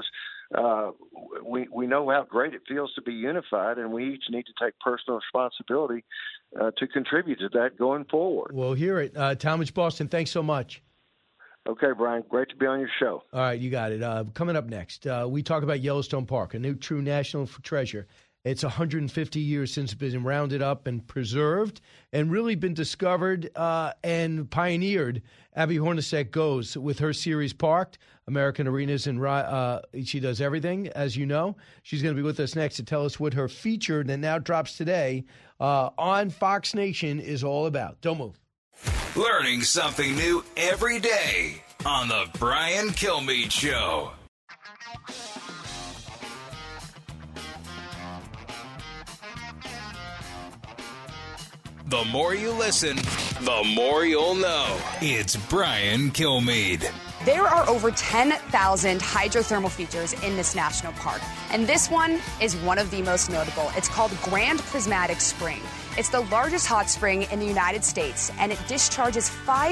We know how great it feels to be unified, and we each need to take personal responsibility to contribute to that going forward.
We'll hear it. Talmadge Boston, thanks so much.
Okay, Brian, great to be on your show.
All right, you got it. Coming up next, we talk about Yellowstone Park, a new true national treasure. It's 150 years since it's been rounded up and preserved and really been discovered and pioneered. Abby Hornacek goes with her series Parked, American Arenas, and she does everything, as you know. She's going to be with us next to tell us what her feature that now drops today on Fox Nation is all about. Don't move.
Learning something new every day on The Brian Kilmeade Show. The more you listen, the more you'll know. It's Brian Kilmeade.
There are over 10,000 hydrothermal features in this national park, and this one is one of the most notable. It's called Grand Prismatic Spring. It's the largest hot spring in the United States, and it discharges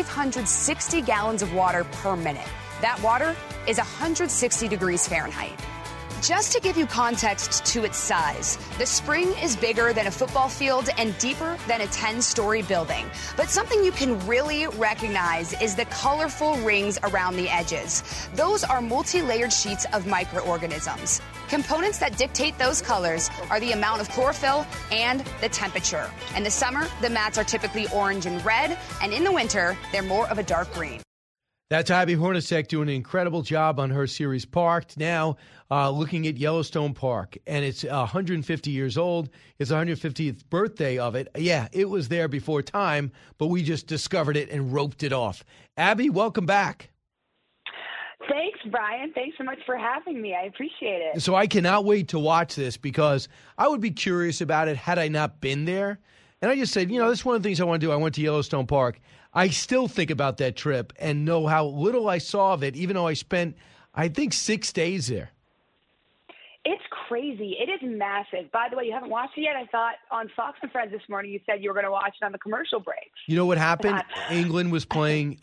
560 gallons of water per minute. That water is 160 degrees Fahrenheit. Just to give you context to its size, the spring is bigger than a football field and deeper than a 10-story building. But something you can really recognize is the colorful rings around the edges. Those are multi-layered sheets of microorganisms. Components that dictate those colors are the amount of chlorophyll and the temperature. In the summer, the mats are typically orange and red, and in the winter, they're more of a dark green.
That's Abby Hornacek doing an incredible job on her series Parked. Now looking at Yellowstone Park, and it's 150 years old. It's the 150th birthday of it. Yeah, it was there before time, but we just discovered it and roped it off. Abby, welcome back.
Thanks, Brian. Thanks so much for having me. I appreciate it.
So I cannot wait to watch this because I would be curious about it had I not been there. And I just said, this is one of the things I want to do. I went to Yellowstone Park. I still think about that trip and know how little I saw of it, even though I spent, I think, 6 days there.
It's crazy. It is massive. By the way, you haven't watched it yet? I thought on Fox and Friends this morning you said you were going to watch it on the commercial breaks.
You know what happened? England was playing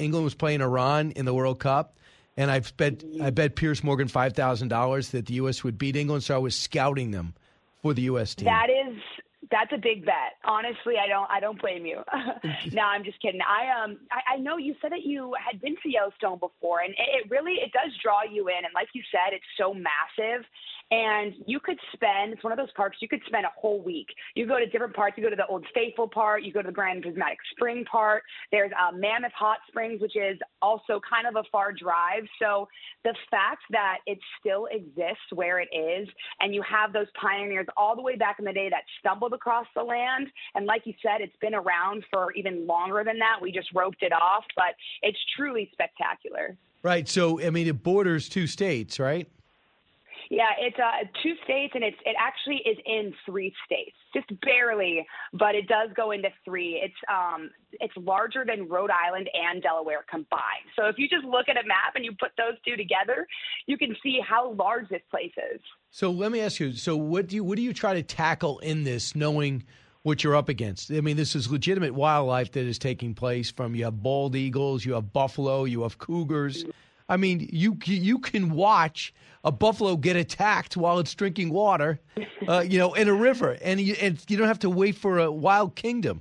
Iran in the World Cup, and I bet Piers Morgan $5,000 that the U.S. would beat England, so I was scouting them for the U.S. team.
That's a big bet. Honestly, I don't blame you. No, I'm just kidding. I know you said that you had been to Yellowstone before, and it does draw you in. And like you said, it's so massive. And you could spend, it's one of those parks, you could spend a whole week. You go to different parts. You go to the Old Faithful part. You go to the Grand Prismatic Spring part. There's Mammoth Hot Springs, which is also kind of a far drive. So the fact that it still exists where it is, and you have those pioneers all the way back in the day that stumbled across the land. And like you said, it's been around for even longer than that. We just roped it off, but it's truly spectacular.
Right. So, I mean, it borders 2 states, right?
Yeah, it's 2 states, and it actually is in 3 states, just barely, but it does go into 3. It's larger than Rhode Island and Delaware combined. So if you just look at a map and you put those 2 together, you can see how large this place is. So
let me ask you, so what do you try to tackle in this, knowing what you're up against? I mean, this is legitimate wildlife that is taking place. You have bald eagles, you have buffalo, you have cougars. I mean, you can watch a buffalo get attacked while it's drinking water, in a river, and you don't have to wait for a wild kingdom.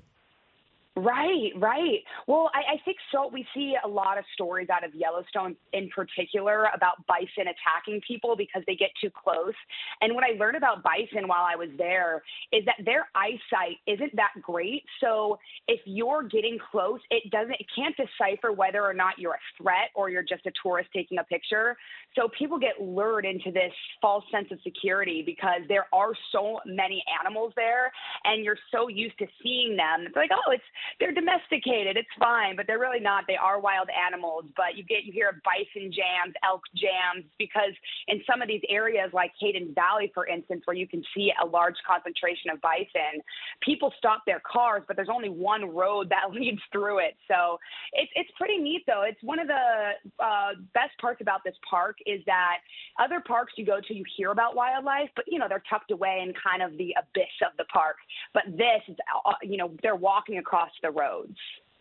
Right. Well, I think so. We see a lot of stories out of Yellowstone in particular about bison attacking people because they get too close. And what I learned about bison while I was there is that their eyesight isn't that great. So if you're getting close, it can't decipher whether or not you're a threat or you're just a tourist taking a picture. So people get lured into this false sense of security because there are so many animals there, and you're so used to seeing them. It's like, they're domesticated, it's fine, but they're really not. They are wild animals, but you hear of bison jams, elk jams, because in some of these areas like Hayden Valley, for instance, where you can see a large concentration of bison, people stop their cars, but there's only one road that leads through it. So it's pretty neat, though. It's one of the best parts about this park is that other parks you go to, you hear about wildlife, but, they're tucked away in kind of the abyss of the park. But this is, they're walking across the roads.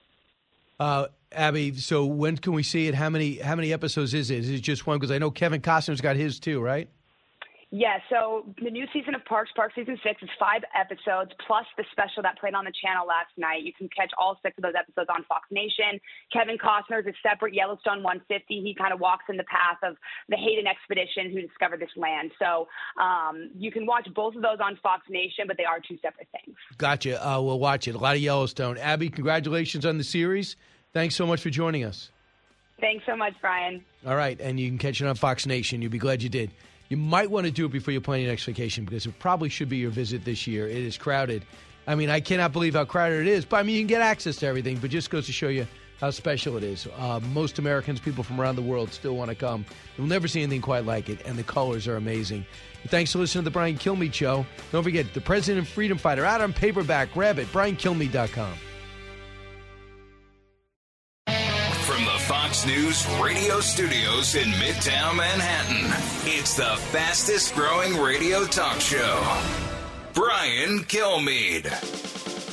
Abby, so when can we see it? How many episodes is it? Is it just one? Because I know Kevin Costner's got his too, right?
Yeah, so the new season of Park Season 6 is 5 episodes, plus the special that played on the channel last night. You can catch all 6 of those episodes on Fox Nation. Kevin Costner is a separate Yellowstone 150. He kind of walks in the path of the Hayden expedition who discovered this land. So you can watch both of those on Fox Nation, but they are 2 separate things.
Gotcha. We'll watch it. A lot of Yellowstone. Abby, congratulations on the series. Thanks so much for joining us.
Thanks so much, Brian.
All right, and you can catch it on Fox Nation. You'll be glad you did. You might want to do it before you plan your next vacation because it probably should be your visit this year. It is crowded. I mean, I cannot believe how crowded it is. But, I mean, you can get access to everything, but just goes to show you how special it is. Most Americans, people from around the world, still want to come. You'll never see anything quite like it, and the colors are amazing. Thanks for listening to The Brian Kilmeade Show. Don't forget, The President and Freedom Fighter, out on paperback. Grab it, BrianKilmeade.com.
From the Fox News radio studios in Midtown Manhattan, it's the fastest growing radio talk show, Brian Kilmeade.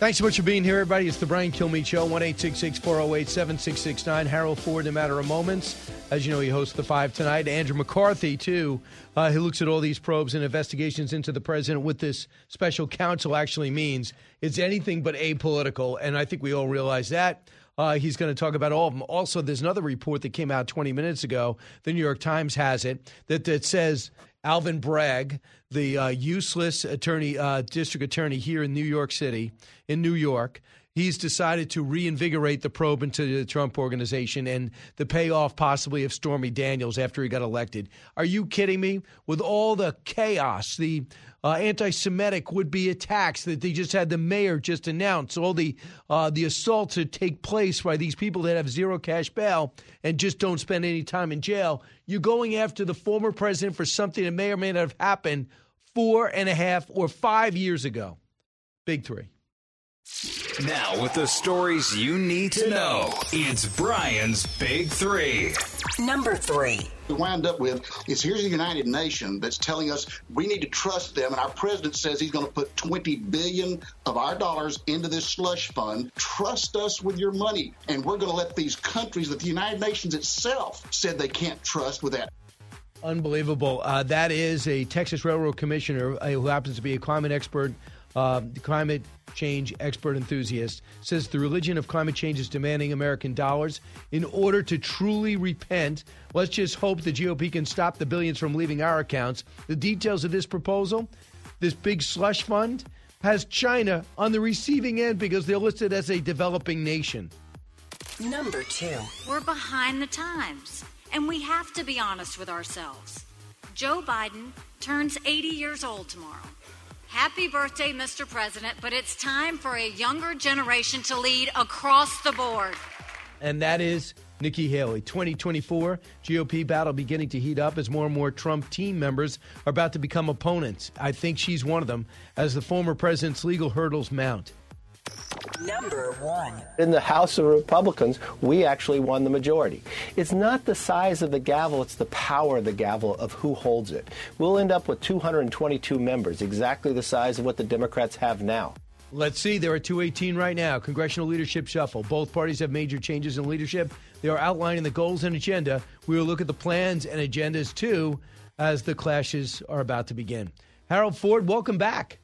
Thanks so much for being here, everybody. It's the Brian Kilmeade Show, 1-866-408-7669. Harold Ford, in a matter of moments. As you know, he hosts The Five tonight. Andrew McCarthy, too. He looks at all these probes and investigations into the president. What this special counsel actually means. It's anything but apolitical, and I think we all realize that. He's going to talk about all of them. Also, there's another report that came out 20 minutes ago. The New York Times has it, that says Alvin Bragg, the useless attorney, district attorney here in New York City, in New York, he's decided to reinvigorate the probe into the Trump organization and the payoff possibly of Stormy Daniels after he got elected. Are you kidding me? With all the chaos, the anti-Semitic would-be attacks that they just had the mayor just announce, all the assaults that take place by these people that have zero cash bail and just don't spend any time in jail, you're going after the former president for something that may or may not have happened 4.5 or 5 years ago. Big three.
Now, with the stories you need to know, it's Brian's Big Three.
Number 3.
We wind up with is here's the United Nations that's telling us we need to trust them, and our president says he's going to put $20 billion of our dollars into this slush fund. Trust us with your money, and we're going to let these countries that the United Nations itself said they can't trust with that.
Unbelievable. That is a Texas Railroad commissioner who happens to be a climate expert, climate change expert enthusiast, says the religion of climate change is demanding American dollars in order to truly repent. Let's just hope the GOP can stop the billions from leaving our accounts. The details of this proposal, this big slush fund, has China on the receiving end because they're listed as a developing nation.
Number 2.
We're behind the times, and we have to be honest with ourselves. Joe Biden turns 80 years old tomorrow. Happy birthday, Mr. President, but it's time for a younger generation to lead across the board.
And that is Nikki Haley. 2024 GOP battle beginning to heat up as more and more Trump team members are about to become opponents. I think she's one of them as the former president's legal hurdles mount.
Number 1.
In the House of Republicans, we actually won the majority. It's not the size of the gavel, it's the power of the gavel of who holds it. We'll end up with 222 members, exactly the size of what the Democrats have now.
Let's see. There are 218 right now. Congressional leadership shuffle. Both parties have major changes in leadership. They are outlining the goals and agenda. We will look at the plans and agendas, too, as the clashes are about to begin. Harold Ford, welcome back.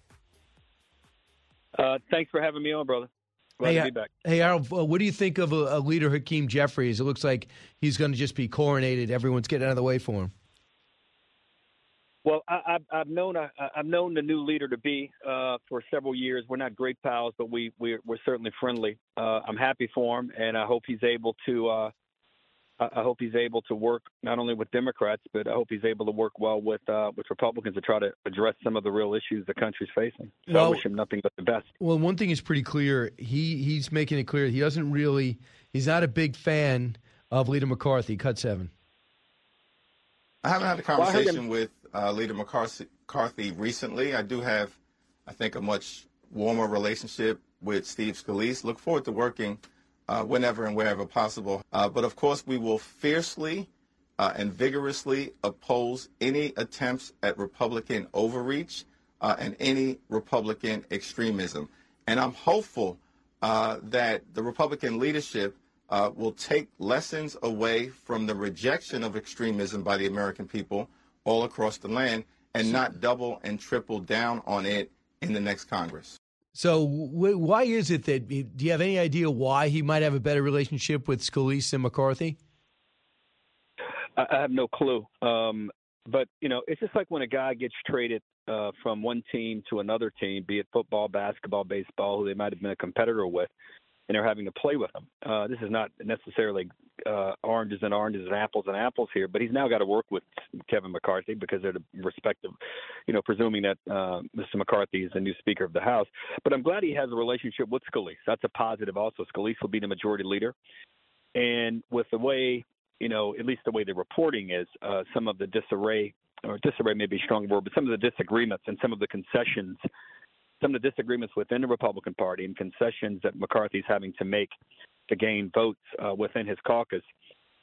Thanks for having me on, brother. Glad to be back.
Hey, Harold, what do you think of a leader, Hakeem Jeffries? It looks like he's going to just be coronated. Everyone's getting out of the way for him.
Well, I've known the new leader to be for several years. We're not great pals, but we're certainly friendly. I'm happy for him, and I hope he's able to. I hope he's able to work not only with Democrats, but I hope he's able to work well with Republicans to try to address some of the real issues the country's facing. So I wish him nothing but the best.
Well, one thing is pretty clear. He's making it clear he's not a big fan of Leader McCarthy. Cut 7.
I haven't had a conversation with Leader McCarthy recently. I do have, I think, a much warmer relationship with Steve Scalise. Look forward to working whenever and wherever possible. But, of course, we will fiercely and vigorously oppose any attempts at Republican overreach and any Republican extremism. And I'm hopeful that the Republican leadership will take lessons away from the rejection of extremism by the American people all across the land and not double and triple down on it in the next Congress.
So why is it that, do you have any idea why he might have a better relationship with Scalise and McCarthy?
I have no clue. But, it's just like when a guy gets traded from one team to another team, be it football, basketball, baseball, who they might have been a competitor with, and they're having to play with them. This is not necessarily oranges and apples here, but he's now got to work with Kevin McCarthy because they're the respective, presuming that Mr. McCarthy is the new Speaker of the House. But I'm glad he has a relationship with Scalise. That's a positive also. Scalise will be the majority leader. And with the way, at least the way the reporting is, some of the disarray may be a strong word, but some of the disagreements and some of the concessions, some of the disagreements within the Republican Party and concessions that McCarthy's having to make to gain votes within his caucus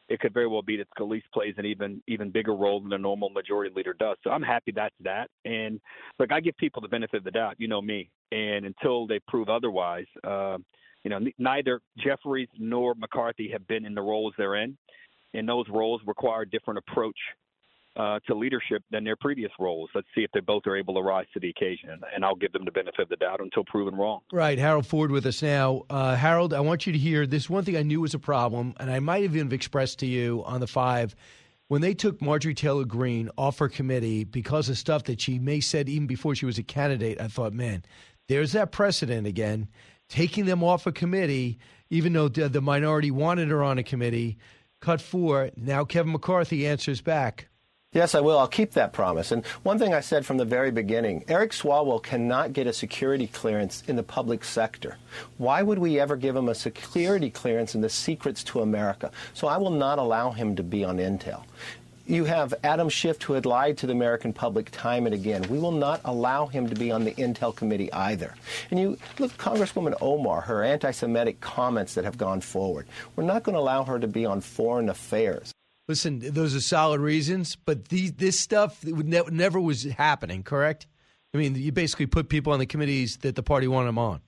it could very well be that Scalise plays an even bigger role than a normal majority leader does. So I'm happy that's that. And look, I give people the benefit of the doubt. You know me. And until they prove otherwise, neither Jeffries nor McCarthy have been in the roles they're in. And those roles require a different approach to leadership than their previous roles. Let's see if they both are able to rise to the occasion, and I'll give them the benefit of the doubt until proven wrong.
Right. Harold Ford with us now. Harold, I want you to hear this one thing I knew was a problem, and I might have even expressed to you on the 5. When they took Marjorie Taylor Greene off her committee because of stuff that she may said even before she was a candidate, I thought, man, there's that precedent again. Taking them off a committee, even though the minority wanted her on a committee, cut 4. Now Kevin McCarthy answers back.
Yes, I will. I'll keep that promise. And one thing I said from the very beginning, Eric Swalwell cannot get a security clearance in the public sector. Why would we ever give him a security clearance in the secrets to America? So I will not allow him to be on Intel. You have Adam Schiff, who had lied to the American public time and again. We will not allow him to be on the Intel committee either. And you look, Congresswoman Omar, her anti-Semitic comments that have gone forward. We're not going to allow her to be on foreign affairs.
Listen, those are solid reasons, but this stuff never was happening, correct? I mean, you basically put people on the committees that the party wanted them on.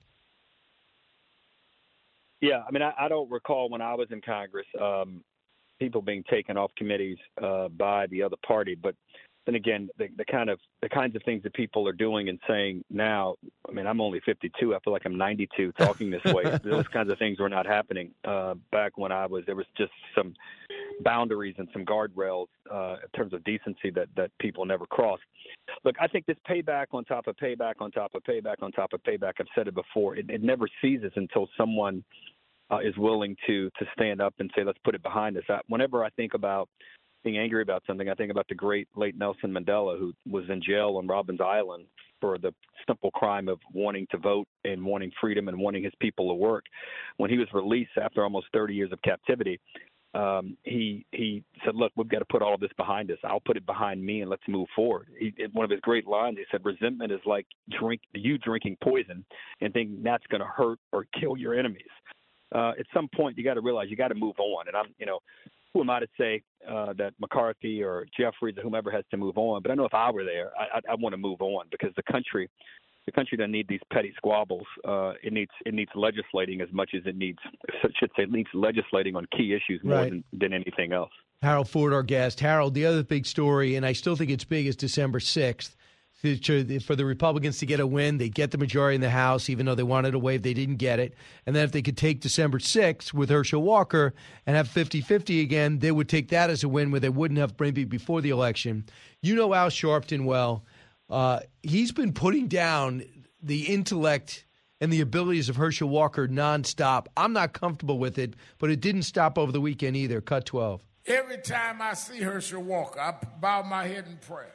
Yeah, I mean, I don't recall when I was in Congress people being taken off committees by the other party, but then again, the kinds of things that people are doing and saying now, I mean, I'm only 52. I feel like I'm 92 talking this way. Those kinds of things were not happening back when there was just some boundaries and some guardrails in terms of decency that people never crossed. Look, I think this payback on top of payback on top of payback on top of payback, I've said it before, it never ceases until someone is willing to stand up and say, let's put it behind us. Whenever I think about being angry about something, I think about the great late Nelson Mandela, who was in jail on Robben Island for the simple crime of wanting to vote and wanting freedom and wanting his people to work. When he was released after almost 30 years of captivity, he said, look, we've got to put all of this behind us. I'll put it behind me and let's move forward. One of his great lines, he said, resentment is like you drinking poison and thinking that's going to hurt or kill your enemies. At some point, you got to realize you got to move on. And who am I to say that McCarthy or Jeffries or whomever has to move on? But I know if I were there, I want to move on because the country doesn't need these petty squabbles. It needs legislating as much as it needs legislating on key issues more than anything else.
Harold Ford, our guest. Harold, the other big story, and I still think it's big, is December 6th. For the Republicans to get a win, they get the majority in the House, even though they wanted a wave, they didn't get it. And then if they could take December 6th with Herschel Walker and have 50-50 again, they would take that as a win where they wouldn't have maybe before the election. You know Al Sharpton well. He's been putting down the intellect and the abilities of Herschel Walker nonstop. I'm not comfortable with it, but it didn't stop over the weekend either. Cut 12.
Every time I see Herschel Walker, I bow my head in prayer.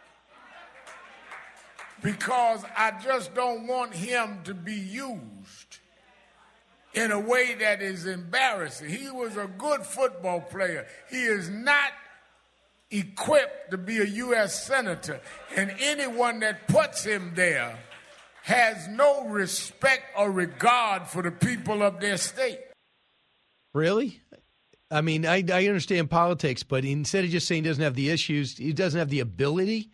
Because I just don't want him to be used in a way that is embarrassing. He was a good football player. He is not equipped to be a U.S. Senator, and anyone that puts him there has no respect or regard for the people of their state.
Really? I mean, I understand politics, but instead of just saying he doesn't have the issues, he doesn't have the ability.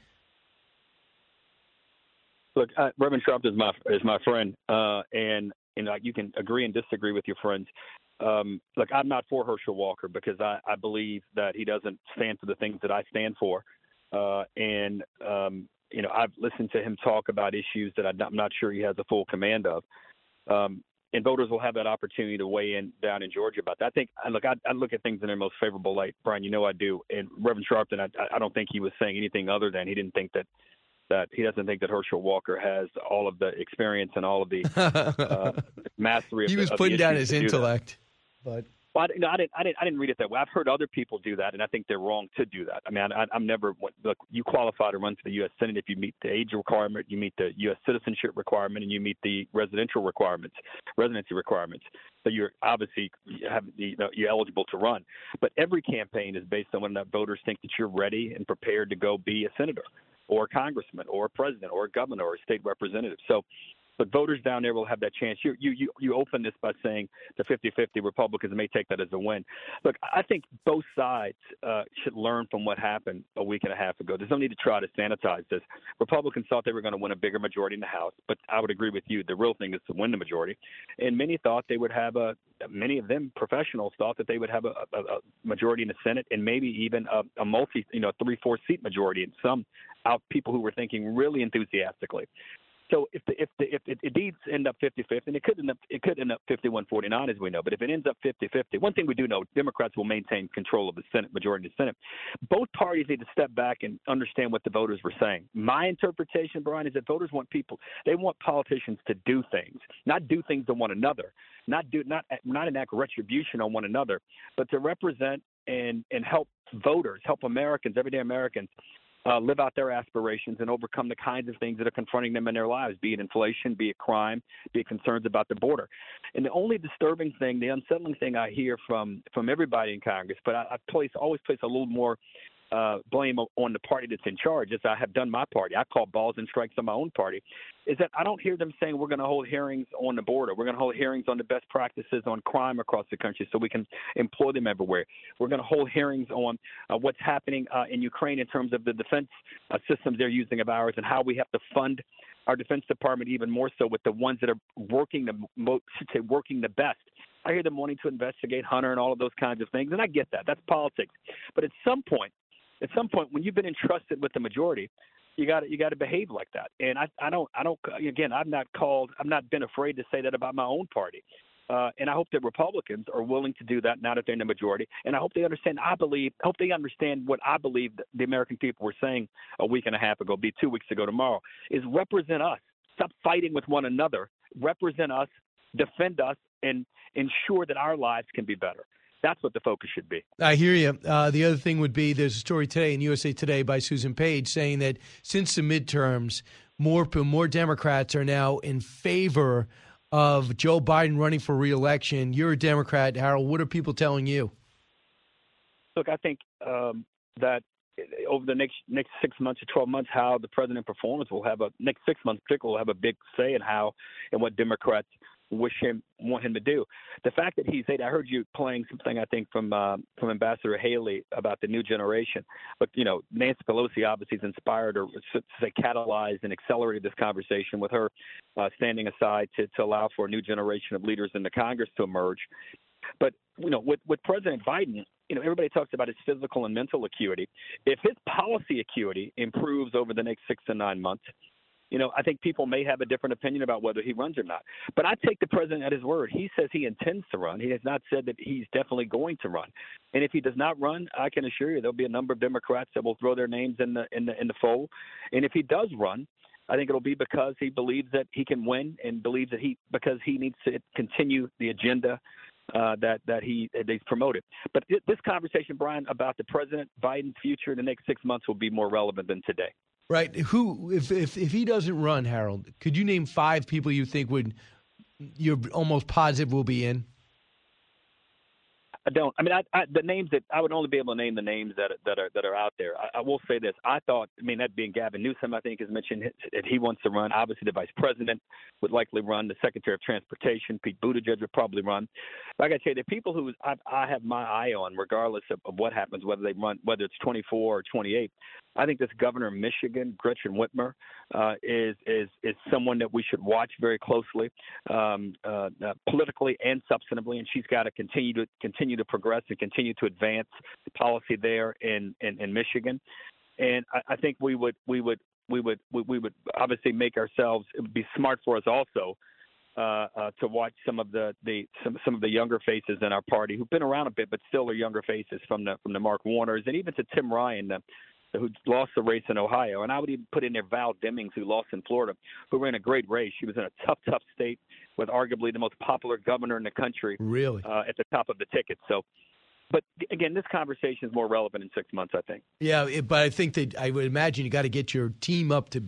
Look, Reverend Sharpton is my friend, and you can agree and disagree with your friends. Look, I'm not for Herschel Walker because I believe that he doesn't stand for the things that I stand for, and I've listened to him talk about issues that I'm not sure he has a full command of, and voters will have that opportunity to weigh in down in Georgia about that. I look at things in their most favorable light, Brian. You know I do, and Reverend Sharpton, I don't think he was saying anything other than he didn't think that he doesn't think that Herschel Walker has all of the experience and all of the mastery.
He was putting down his intellect, but
I didn't read it that way. I've heard other people do that, and I think they're wrong to do that. I mean, I'm never look. You qualify to run for the U.S. Senate if you meet the age requirement, you meet the U.S. citizenship requirement, and you meet the residency requirements. So you're obviously you're eligible to run. But every campaign is based on whether or not voters think that you're ready and prepared to go be a senator, or a congressman, or a president, or a governor, or a state representative. So But voters down there will have that chance. You open this by saying the 50-50 Republicans may take that as a win. Look, I think both sides should learn from what happened a week and a half ago. There's no need to try to sanitize this. Republicans thought they were going to win a bigger majority in the House, but I would agree with you. The real thing is to win the majority. And many thought they would have many of them professionals thought that they would have a majority in the Senate and maybe even a 3-4 seat majority in some people who were thinking really enthusiastically. So if it needs to end up 50-50, and it could end up 51-49 as we know, but if it ends up 50-50, one thing we do know, Democrats will maintain control of the Senate, majority of the Senate. Both parties need to step back and understand what the voters were saying. My interpretation, Brian, is that voters want politicians to do things, not do things to one another, not enact retribution on one another, but to represent and help voters, help Americans, everyday Americans, live out their aspirations and overcome the kinds of things that are confronting them in their lives, be it inflation, be it crime, be it concerns about the border. And the only disturbing thing, the unsettling thing I hear from everybody in Congress, but I always place a little more blame on the party that's in charge, as I have done my party. I call balls and strikes on my own party, is that I don't hear them saying we're going to hold hearings on the border. We're going to hold hearings on the best practices on crime across the country so we can employ them everywhere. We're going to hold hearings on what's happening in Ukraine in terms of the defense systems they're using of ours and how we have to fund our Defense Department even more so with the ones that are working the best. I hear them wanting to investigate Hunter and all of those kinds of things, and I get that. That's politics. But at some point, when you've been entrusted with the majority, you got to behave like that. And I don't. Again, I've not been afraid to say that about my own party. And I hope that Republicans are willing to do that now that they're in the majority. And I hope they understand. Hope they understand what I believe the American people were saying a week and a half ago, be 2 weeks ago tomorrow, is represent us. Stop fighting with one another. Represent us, defend us, and ensure that our lives can be better. That's what the focus should be.
I hear you. The other thing would be there's a story today in USA Today by Susan Page saying that since the midterms, more Democrats are now in favor of Joe Biden running for re-election. You're a Democrat, Harold. What are people telling you?
Look, I think that over the next 6 months or 12 months, how the president performs next 6 months particularly will have a big say in how and what Democrats want him to do. The fact that I heard you playing something, I think, from Ambassador Haley about the new generation. But, Nancy Pelosi obviously has inspired or catalyzed and accelerated this conversation with her standing aside to allow for a new generation of leaders in the Congress to emerge. But, with President Biden, everybody talks about his physical and mental acuity. If his policy acuity improves over the next 6 to 9 months, I think people may have a different opinion about whether he runs or not. But I take the president at his word. He says he intends to run. He has not said that he's definitely going to run. And if he does not run, I can assure you there'll be a number of Democrats that will throw their names in the fold. And if he does run, I think it'll be because he believes that he can win and believes that because he needs to continue the agenda that he's promoted. But this conversation, Brian, about the President Biden's future in the next 6 months will be more relevant than today.
Right. If he doesn't run, Harold, could you name 5 people you think you're almost positive will be in?
I don't. I mean, the names that I would only be able to name the names that are out there. I will say this. That being Gavin Newsom, I think has mentioned that he wants to run. Obviously, the vice president would likely run. The secretary of transportation, Pete Buttigieg, would probably run. Like I say, the people who I have my eye on, regardless of what happens, whether they run, whether it's 24 or 28. I think this governor of Michigan, Gretchen Whitmer, is someone that we should watch very closely, politically and substantively, and she's got to continue to progress and continue to advance the policy there in Michigan. And I think we would obviously make ourselves. It would be smart for us also to watch some of the younger faces in our party who've been around a bit, but still are younger faces from the Mark Warners and even to Tim Ryan, who lost the race in Ohio. And I would even put in there Val Demings, who lost in Florida, who ran a great race. She was in a tough state with arguably the most popular governor in the country.
Really?
At the top of the ticket. So, but again, this conversation is more relevant in 6 months, I think.
Yeah, but I think that I would imagine you got to get your team up to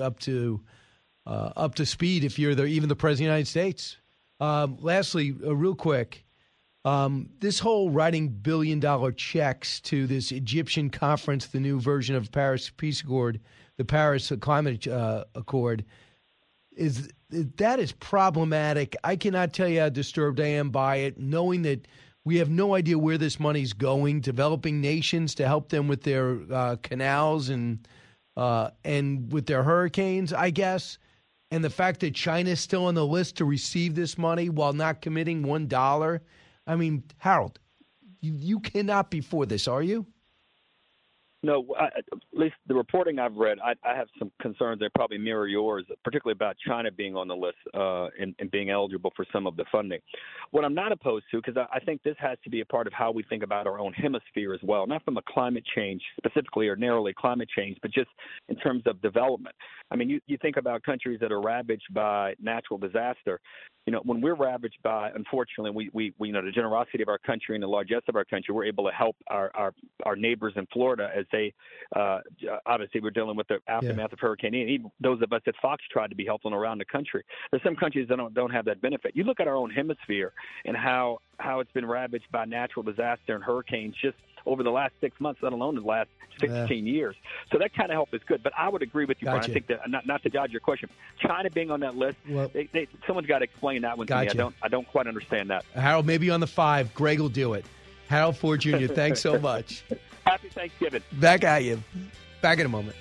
speed if you're even the president of the United States. Lastly, real quick. This whole writing billion-dollar checks to this Egyptian conference, the new version of Paris Peace Accord, the Paris Climate Accord, that is problematic. I cannot tell you how disturbed I am by it, knowing that we have no idea where this money's going, developing nations to help them with their canals and with their hurricanes, I guess. And the fact that China is still on the list to receive this money while not committing $1. I mean, Harold, you cannot be for this, are you?
No, at least the reporting I've read, I have some concerns that probably mirror yours, particularly about China being on the list and being eligible for some of the funding. What I'm not opposed to, because I think this has to be a part of how we think about our own hemisphere as well, not from a climate change specifically or narrowly climate change, but just in terms of development. I mean, you think about countries that are ravaged by natural disaster. You know, when we're ravaged by, unfortunately, we you know, the generosity of our country and the largesse of our country, we're able to help our neighbors in Florida as they obviously we're dealing with the aftermath of Hurricane Ian. Even those of us at Fox tried to be helpful around the country. There's some countries that don't have that benefit. You look at our own hemisphere and how it's been ravaged by natural disaster and hurricanes just over the last 6 months, let alone the last 16 years. So that kind of help is good. But I would agree with you, Brian. I think that, not to dodge your question, China being on that list, someone's got to explain that one to me. I don't quite understand that.
Harold, maybe on the 5. Greg will do it. Harold Ford Jr., thanks so much.
Happy Thanksgiving.
Back at you. Back in a moment.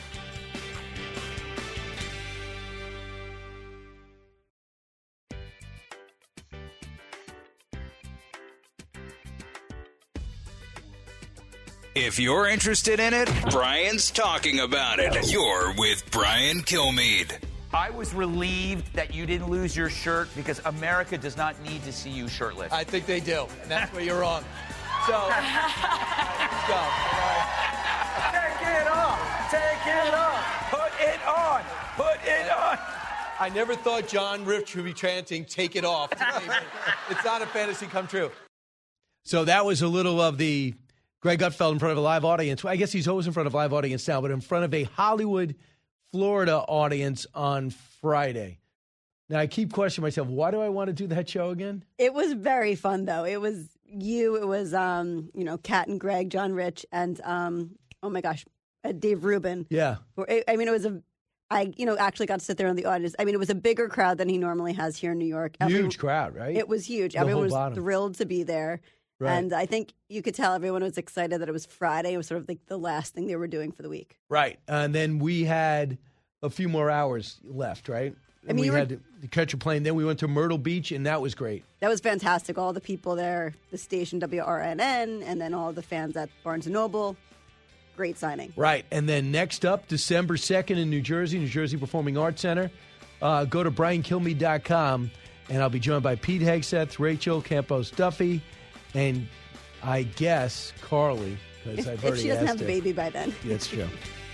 If you're interested in it, Brian's talking about it. You're with Brian Kilmeade.
I was relieved that you didn't lose your shirt because America does not need to see you shirtless.
I think they do, and that's where you're wrong. So, let's go.
Take it off. Take it off. Put it on. Put it on.
I never thought John Rich would be chanting, take it off. It's not a fantasy come true. So that was a little of the Greg Gutfeld in front of a live audience. Well, I guess he's always in front of a live audience now, but in front of a Hollywood, Florida audience on Friday. Now, I keep questioning myself, why do I want to do that show again?
It was very fun, though. It was you, it was, Kat and Greg, John Rich, and, Dave Rubin.
Yeah.
I mean, it was I actually got to sit there in the audience. I mean, it was a bigger crowd than he normally has here in New York.
Huge crowd, right?
It was huge. Everyone was thrilled to be there. Right. And I think you could tell everyone was excited that it was Friday. It was sort of like the last thing they were doing for the week.
Right. And then we had a few more hours left, right? I mean, we had to catch a plane. Then we went to Myrtle Beach, and that was great.
That was fantastic. All the people there, the station WRNN, and then all the fans at Barnes & Noble. Great signing.
Right. And then next up, December 2nd in New Jersey Performing Arts Center. Go to BrianKilmeade.com, and I'll be joined by Pete Hegseth, Rachel Campos Duffy, and I guess Carly, because I've already asked her.
If she doesn't have the baby by then.
That's true.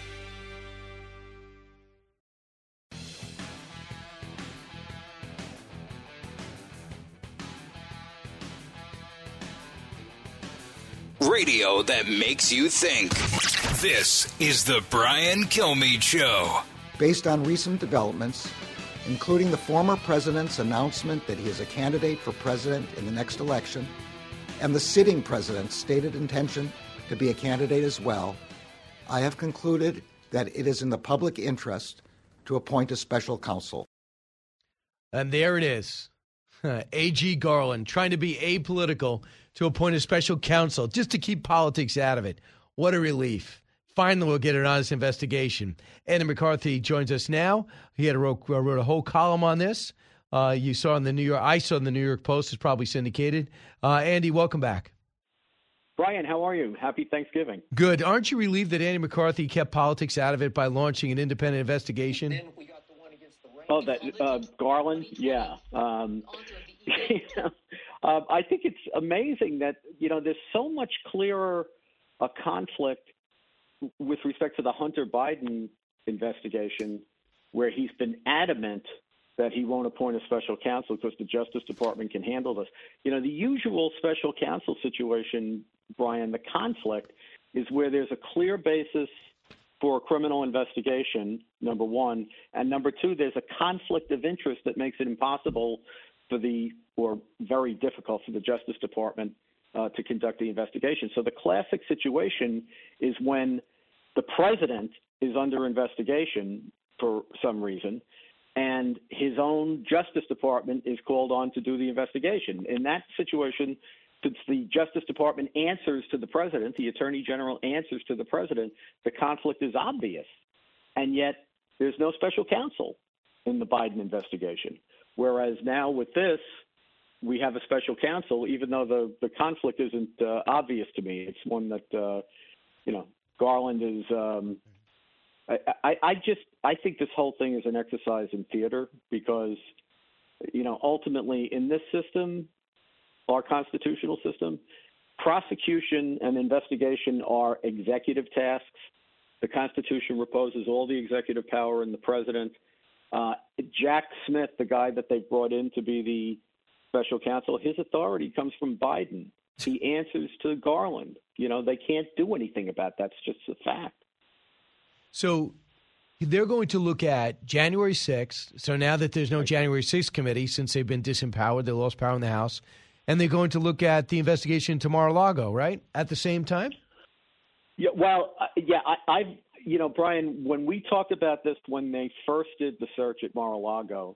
Radio that makes you think. This is the Brian Kilmeade Show.
Based on recent developments, including the former president's announcement that he is a candidate for president in the next election, and the sitting president's stated intention to be a candidate as well, I have concluded that it is in the public interest to appoint a special counsel.
And there it is. A.G. Garland trying to be apolitical to appoint a special counsel just to keep politics out of it. What a relief. Finally, we'll get an honest investigation. Andy McCarthy joins us now. He wrote a whole column on this. You saw in the New York. I saw in the New York Post. It's probably syndicated. Andy, welcome back.
Brian, how are you? Happy Thanksgiving.
Good. Aren't you relieved that Andy McCarthy kept politics out of it by launching an independent investigation?
Oh, that Garland? Yeah. I think it's amazing that, there's so much clearer a conflict with respect to the Hunter Biden investigation, where he's been adamant that he won't appoint a special counsel because the Justice Department can handle this. The usual special counsel situation, Brian, the conflict is where there's a clear basis for a criminal investigation, number one, and number two, there's a conflict of interest that makes it impossible or very difficult for the Justice Department to conduct the investigation. So the classic situation is when the president is under investigation for some reason, and his own Justice Department is called on to do the investigation. In that situation, since the Justice Department answers to the president, the Attorney General answers to the president, the conflict is obvious. And yet there's no special counsel in the Biden investigation. Whereas now with this, we have a special counsel, even though the conflict isn't obvious to me. It's one that, Garland is I think this whole thing is an exercise in theater because, ultimately in this system, our constitutional system, prosecution and investigation are executive tasks. The Constitution reposes all the executive power in the president. Jack Smith, the guy that they brought in to be the special counsel, his authority comes from Biden. He answers to Garland. They can't do anything about that. It's just a fact.
So they're going to look at January 6th. So now that there's no January 6th committee, since they've been disempowered, they lost power in the House. And they're going to look at the investigation into Mar-a-Lago, right, at the same time?
Yeah, well, Brian, when we talked about this when they first did the search at Mar-a-Lago,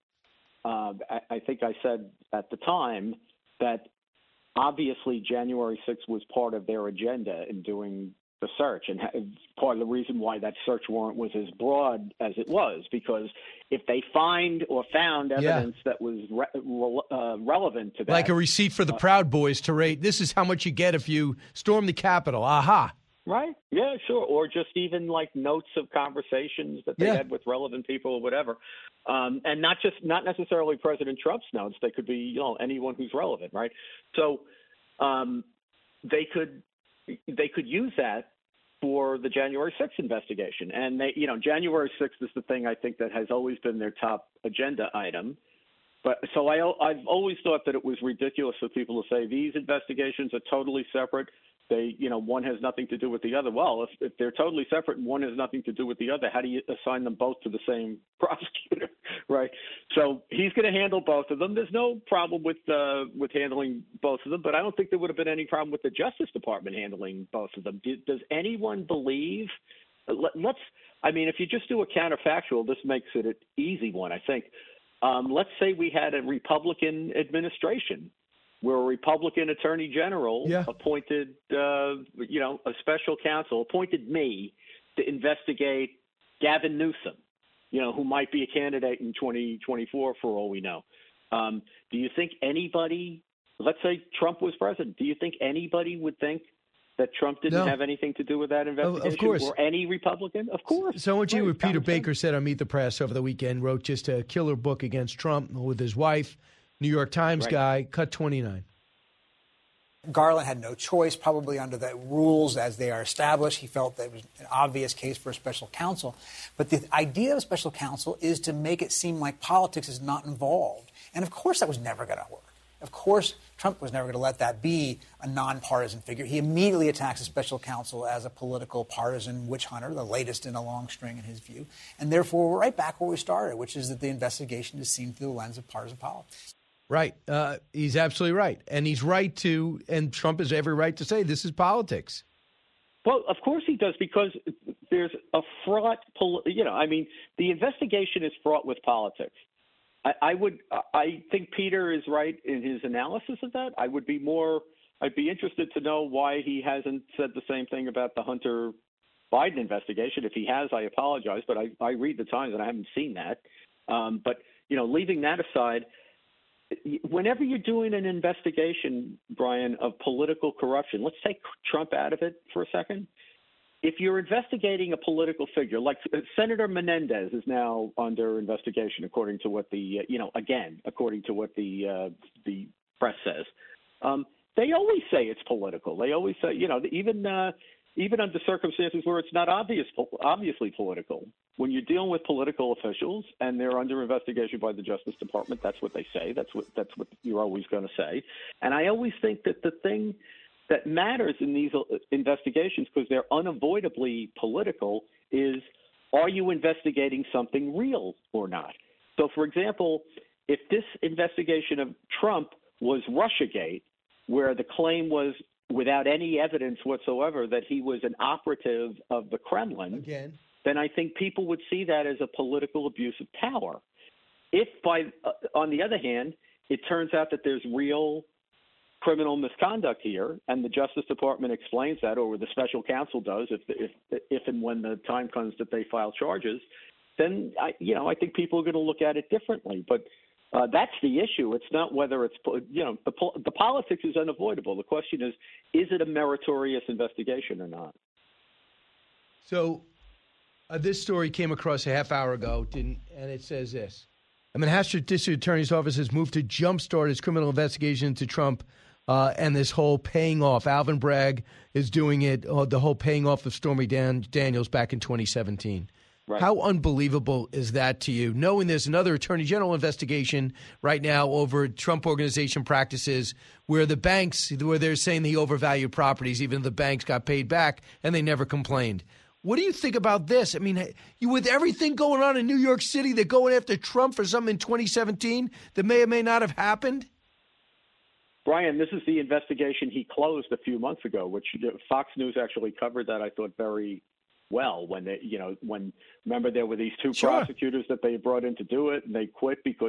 I think I said at the time that obviously January 6th was part of their agenda in doing the search, and part of the reason why that search warrant was as broad as it was, because if they find or found evidence that was relevant to that.
Like a receipt for the Proud Boys to rate, this is how much you get if you storm the Capitol. Aha.
Right. Yeah, sure. Or just even like notes of conversations that they had with relevant people or whatever. And not necessarily President Trump's notes. They could be, anyone who's relevant. Right. So they could use that for the January 6th investigation. And January 6th is the thing I think that has always been their top agenda item. But so I've always thought that it was ridiculous for people to say these investigations are totally separate. They, one has nothing to do with the other. Well, if they're totally separate and one has nothing to do with the other, how do you assign them both to the same prosecutor, right? So he's going to handle both of them. There's no problem with handling both of them, but I don't think there would have been any problem with the Justice Department handling both of them. Does anyone believe? If you just do a counterfactual, this makes it an easy one, I think. Let's say we had a Republican administration where a Republican attorney general appointed, a special counsel, appointed me to investigate Gavin Newsom, who might be a candidate in 2024 for all we know. Do you think anybody, let's say Trump was president, do you think anybody would think that Trump didn't have anything to do with that investigation?
Of course.
Or any Republican? Of course.
So I want you to what Peter Baker said on Meet the Press over the weekend, wrote just a killer book against Trump with his wife, New York Times guy, cut 29.
Garland had no choice, probably under the rules as they are established. He felt that it was an obvious case for a special counsel. But the idea of a special counsel is to make it seem like politics is not involved. And, of course, that was never going to work. Of course, Trump was never going to let that be a nonpartisan figure. He immediately attacks a special counsel as a political partisan witch hunter, the latest in a long string in his view. And therefore, we're right back where we started, which is that the investigation is seen through the lens of partisan politics.
Right. He's absolutely right. And he's right to, and Trump has every right to say this is politics.
Well, of course he does, because there's a fraught, the investigation is fraught with politics. I think Peter is right in his analysis of that. I'd be interested to know why he hasn't said the same thing about the Hunter Biden investigation. If he has, I apologize, but I read the Times and I haven't seen that. But leaving that aside, whenever you're doing an investigation, Brian, of political corruption, let's take Trump out of it for a second. If you're investigating a political figure, like Senator Menendez is now under investigation, according to what according to what the press says, they always say it's political. They always say, even under circumstances where it's not obviously political. When you're dealing with political officials and they're under investigation by the Justice Department, that's what they say. That's what you're always going to say. And I always think that the thing that matters in these investigations, because they're unavoidably political, is, are you investigating something real or not? So, for example, if this investigation of Trump was Russiagate, where the claim was without any evidence whatsoever that he was an operative of the Kremlin, then I think people would see that as a political abuse of power. If on the other hand, it turns out that there's real criminal misconduct here, and the Justice Department explains that, or the special counsel does, if and when the time comes that they file charges, then I think people are going to look at it differently. But that's the issue. It's not whether it's the politics is unavoidable. The question is it a meritorious investigation or not?
So this story came across a half hour ago, and it says this. The Manhasset District Attorney's Office has moved to jumpstart its criminal investigation into Trump and this whole paying off. Alvin Bragg is doing it, the whole paying off of Stormy Daniels back in 2017. Right. How unbelievable is that to you, knowing there's another Attorney General investigation right now over Trump Organization practices where the banks, where they're saying they overvalued properties, even though the banks got paid back and they never complained. What do you think about this? I mean, with everything going on in New York City, they're going after Trump for something in 2017 that may or may not have happened?
Brian, this is the investigation he closed a few months ago, which Fox News actually covered that, I thought, very well. When remember there were these two prosecutors that they brought in to do it, and they quit because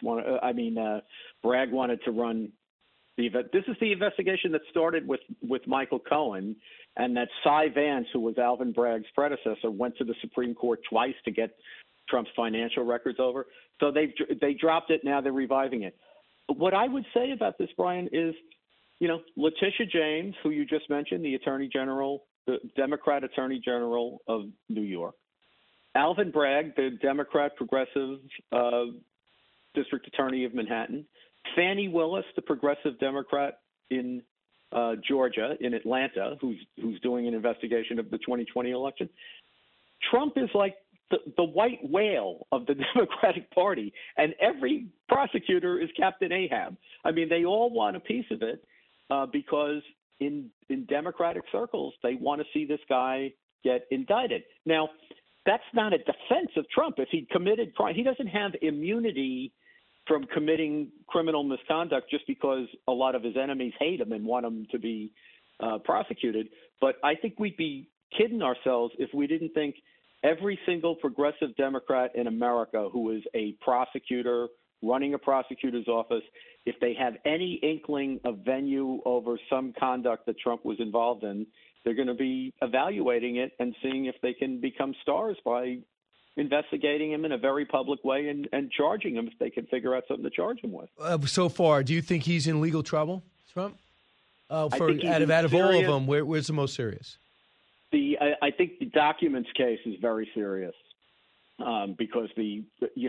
Bragg wanted to run the event. This is the investigation that started with Michael Cohen, and that Cy Vance, who was Alvin Bragg's predecessor, went to the Supreme Court twice to get Trump's financial records over. So they dropped it. Now they're reviving it. What I would say about this, Brian, is, Letitia James, who you just mentioned, the Attorney General, the Democrat Attorney General of New York, Alvin Bragg, the Democrat progressive District Attorney of Manhattan, Fani Willis, the progressive Democrat in Georgia, in Atlanta, who's doing an investigation of the 2020 election. Trump is like the white whale of the Democratic Party, and every prosecutor is Captain Ahab. I mean, they all want a piece of it because in Democratic circles, they want to see this guy get indicted. Now, that's not a defense of Trump. If he committed crime, he doesn't have immunity from committing criminal misconduct just because a lot of his enemies hate him and want him to be prosecuted. But I think we'd be kidding ourselves if we didn't think every single progressive Democrat in America who is a prosecutor running a prosecutor's office, if they have any inkling of venue over some conduct that Trump was involved in, they're going to be evaluating it and seeing if they can become stars by investigating him in a very public way and charging him if they can figure out something to charge him with.
So far, do you think he's in legal trouble, Trump? Out of all of them, where's the most serious?
I think the documents case is very serious because the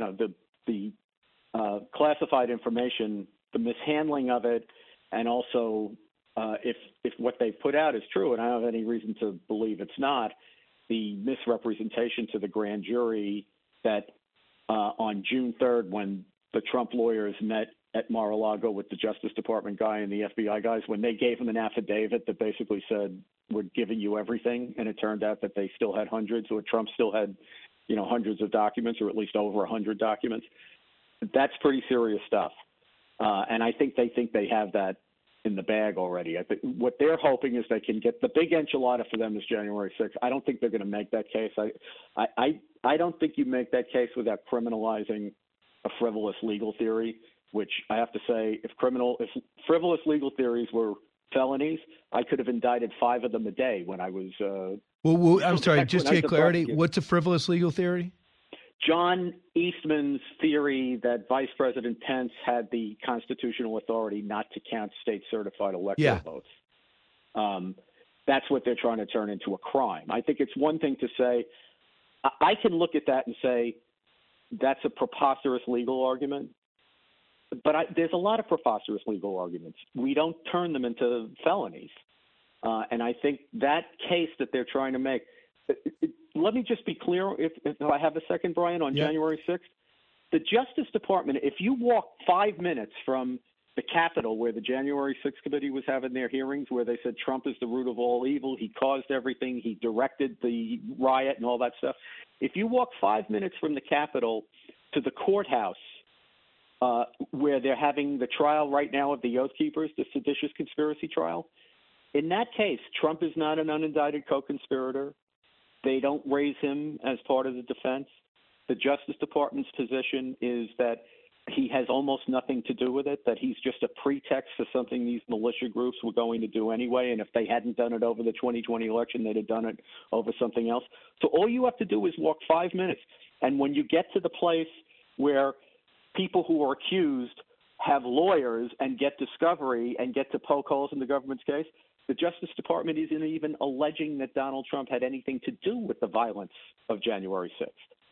classified information, the mishandling of it, and also if what they put out is true, and I don't have any reason to believe it's not, the misrepresentation to the grand jury that on June 3rd, when the Trump lawyers met at Mar-a-Lago with the Justice Department guy and the FBI guys, when they gave him an affidavit that basically said, we're giving you everything, and it turned out that they still had hundreds, or Trump still had, hundreds of documents, or at least over 100 documents. That's pretty serious stuff. And I think they have that in the bag already. I think what they're hoping is they can get the big enchilada for them is January 6th. I don't think they're going to make that case. I don't think you make that case without criminalizing a frivolous legal theory, which I have to say, if frivolous legal theories were felonies, I could have indicted 5 of them a day when I was.
Well, I'm sorry, just to get clarity, what's a frivolous legal theory?
John Eastman's theory that Vice President Pence had the constitutional authority not to count state-certified electoral votes. That's what they're trying to turn into a crime. I think it's one thing to say, I can look at that and say that's a preposterous legal argument, but there's a lot of preposterous legal arguments. We don't turn them into felonies. And I think that case that they're trying to make, let me just be clear, if I have a second, Brian, on January 6th. The Justice Department, if you walk 5 minutes from the Capitol where the January 6th committee was having their hearings, where they said Trump is the root of all evil, he caused everything, he directed the riot and all that stuff. If you walk 5 minutes from the Capitol to the courthouse where they're having the trial right now of the Oath Keepers, the seditious conspiracy trial, in that case, Trump is not an unindicted co-conspirator. They don't raise him as part of the defense. the Justice Department's position is that he has almost nothing to do with it, that he's just a pretext for something these militia groups were going to do anyway, and if they hadn't done it over the 2020 election, they'd have done it over something else. So all you have to do is walk 5 minutes, and when you get to the place where people who are accused have lawyers and get discovery and get to poke holes in the government's case, the Justice Department isn't even alleging that Donald Trump had anything to do with the violence of January 6th.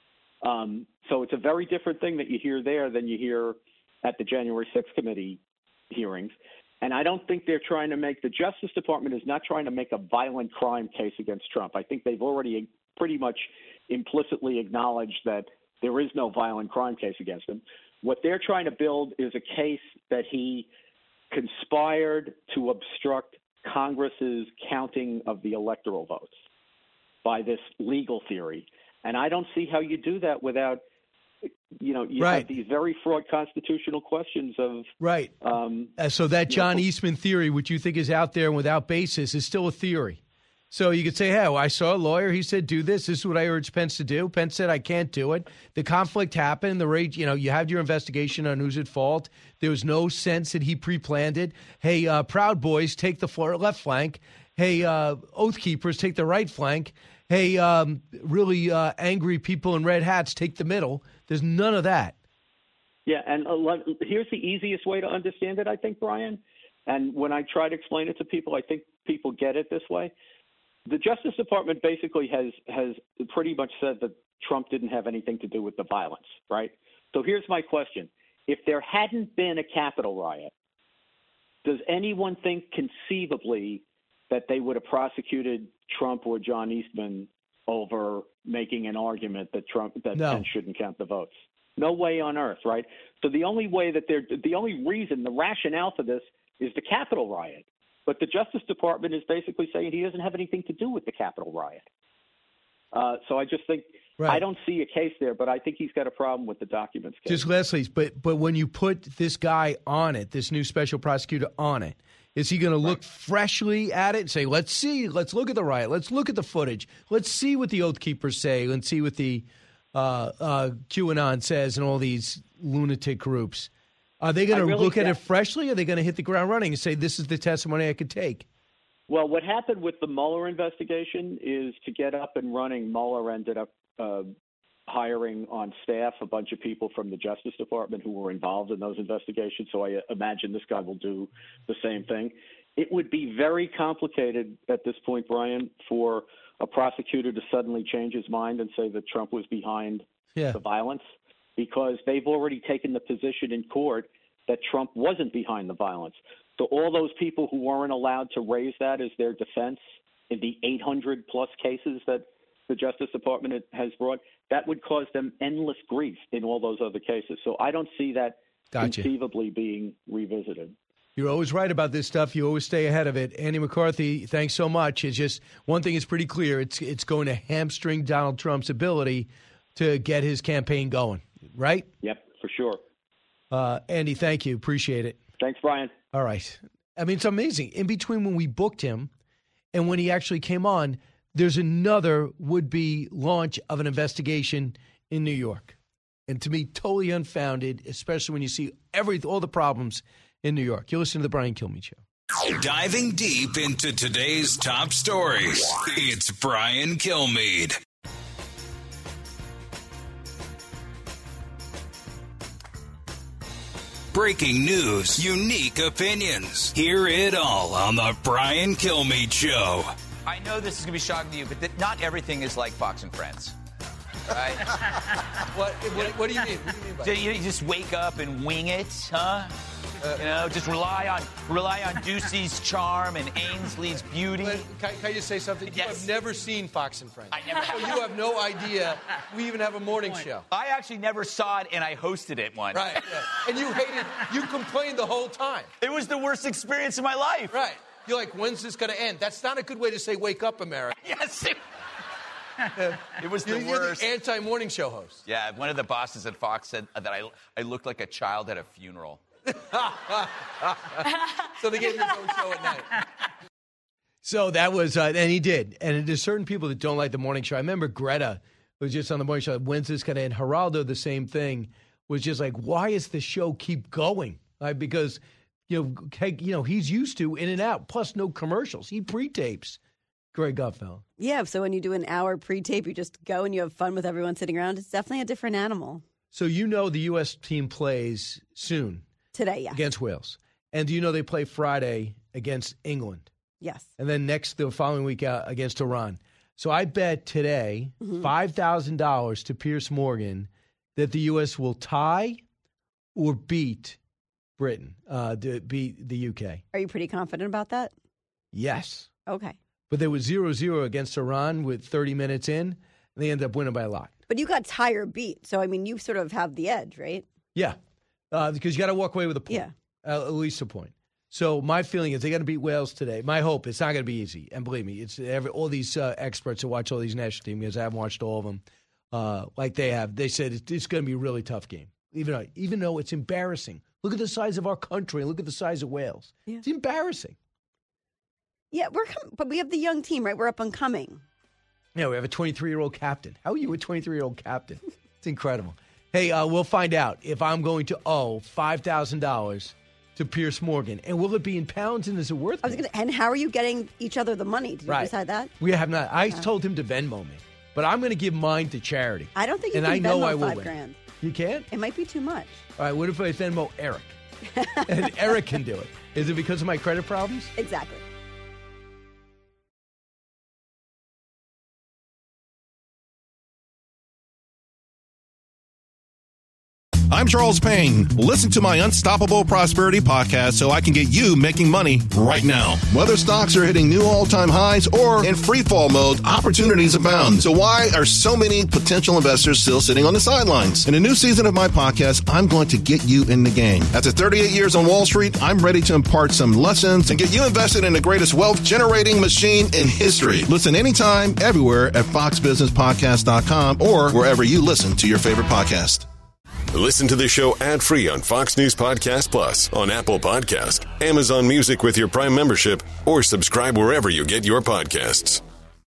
So it's a very different thing that you hear there than you hear at the January 6th committee hearings. And I don't think they're trying to make – the Justice Department is not trying to make a violent crime case against Trump. I think they've already pretty much implicitly acknowledged that there is no violent crime case against him. What they're trying to build is a case that he conspired to obstruct Congress's counting of the electoral votes by this legal theory. And I don't see how you do that without, you have these very fraught constitutional questions of. Right.
So that John Eastman theory, which you think is out there and without basis, is still a theory. So you could say, hey, well, I saw a lawyer. He said, do this. This is what I urged Pence to do. Pence said, I can't do it. The conflict happened. The rage, you had your investigation on who's at fault. There was no sense that he pre-planned it. Hey, Proud Boys, take the left flank. Hey, Oath Keepers, take the right flank. Hey, really angry people in red hats, take the middle. There's none of that.
Yeah, and here's the easiest way to understand it, I think, Brian. And when I try to explain it to people, I think people get it this way. The Justice Department basically has pretty much said that Trump didn't have anything to do with the violence, right? So here's my question. If there hadn't been a Capitol riot, does anyone think conceivably that they would have prosecuted Trump or John Eastman over making an argument that Pence shouldn't count the votes? No way on earth, right? So the only reason, the rationale for this is the Capitol riot. But the Justice Department is basically saying he doesn't have anything to do with the Capitol riot. So I just think I don't see a case there, but I think he's got a problem with the documents case.
Just Leslie's, but when you put this guy on it, this new special prosecutor on it, is he going to look freshly at it and say, let's see, let's look at the riot, let's look at the footage, let's see what the Oath Keepers say, let's see what the QAnon says and all these lunatic groups? Are they going to look at it freshly? Or are they going to hit the ground running and say, this is the testimony I could take?
Well, what happened with the Mueller investigation is to get up and running, Mueller ended up hiring on staff a bunch of people from the Justice Department who were involved in those investigations. So I imagine this guy will do the same thing. It would be very complicated at this point, Brian, for a prosecutor to suddenly change his mind and say that Trump was behind the violence, because they've already taken the position in court that Trump wasn't behind the violence. So all those people who weren't allowed to raise that as their defense in the 800-plus cases that the Justice Department has brought, that would cause them endless grief in all those other cases. So I don't see that conceivably being revisited.
You're always right about this stuff. You always stay ahead of it. Andy McCarthy, thanks so much. It's just one thing is pretty clear. It's going to hamstring Donald Trump's ability to get his campaign going. Right?
Yep, for sure.
Andy, thank you. Appreciate it.
Thanks, Brian.
All right. I mean, it's amazing. In between when we booked him and when he actually came on, there's another would-be launch of an investigation in New York. And to me, totally unfounded, especially when you see all the problems in New York. You listen to The Brian Kilmeade Show.
Diving deep into today's top stories, it's Brian Kilmeade. Breaking news, unique opinions. Hear it all on The Brian Kilmeade Show.
I know this is going to be shocking to you, but not everything is like Fox and Friends. Right?
What do you mean? What do you mean by that?
You just wake up and wing it, huh? Just rely on Ducey's charm and Ainsley's beauty.
Can I just say something?
Yes.
You have never seen Fox and Friends.
I never have.
So you have no idea we even have a morning show.
I actually never saw it, and I hosted it once.
Right. Yeah. And you complained the whole time.
It was the worst experience of my life.
Right. You're like, when's this going to end? That's not a good way to say wake up, America.
Yes. It was the worst.
You're the anti-morning show host.
Yeah, one of the bosses at Fox said that I looked like a child at a funeral.
So they gave you his own show at night. So that was, and he did. And there's certain people that don't like the morning show. I remember Greta was just on the morning show. When's this going to end? Geraldo, the same thing, was just like, why is the show keep going? Because, he's used to in and out, plus no commercials. He pre-tapes. Greg Gutfeld.
Yeah, so when you do an hour pre-tape, you just go and you have fun with everyone sitting around. It's definitely a different animal.
So the U.S. team plays soon.
Today, yeah.
Against Wales. And do you know they play Friday against England?
Yes.
And then the following week against Iran. So I bet today $5,000 to Piers Morgan that the U.S. will tie or beat Britain, beat the U.K.
Are you pretty confident about that?
Yes.
Okay.
But they were 0-0 against Iran with 30 minutes in, and they ended up winning by a lot.
But you got tie or beat, so, you sort of have the edge, right?
Yeah, because you got to walk away with a point.
Yeah.
At least a point. So my feeling is they're going to beat Wales today. My hope, it's not going to be easy. And believe me, it's all these experts who watch all these national team games, I haven't watched all of them like they have. They said it's going to be a really tough game, even though it's embarrassing. Look at the size of our country and look at the size of Wales. Yeah. It's embarrassing.
Yeah, but we have the young team, right? We're up and coming.
Yeah, we have a 23-year-old captain. How are you a 23-year-old captain? It's incredible. Hey, we'll find out if I'm going to owe $5,000 to Piers Morgan. And will it be in pounds and is it worth it?
And how are you getting each other the money? Did you decide that?
We have not. I told him to Venmo me. But I'm going to give mine to charity.
I don't think you can Venmo $5,000.
You can't?
It might be too much.
All right, what if I Venmo Eric? And Eric can do it. Is it because of my credit problems?
Exactly.
I'm Charles Payne. Listen to my Unstoppable Prosperity podcast so I can get you making money right now. Whether stocks are hitting new all-time highs or in free fall mode, opportunities abound. So why are so many potential investors still sitting on the sidelines? In a new season of my podcast, I'm going to get you in the game. After 38 years on Wall Street, I'm ready to impart some lessons and get you invested in the greatest wealth-generating machine in history. Listen anytime, everywhere at foxbusinesspodcast.com or wherever you listen to your favorite podcast.
Listen to the show ad-free on Fox News Podcast Plus, on Apple Podcast, Amazon Music with your Prime membership, or subscribe wherever you get your podcasts.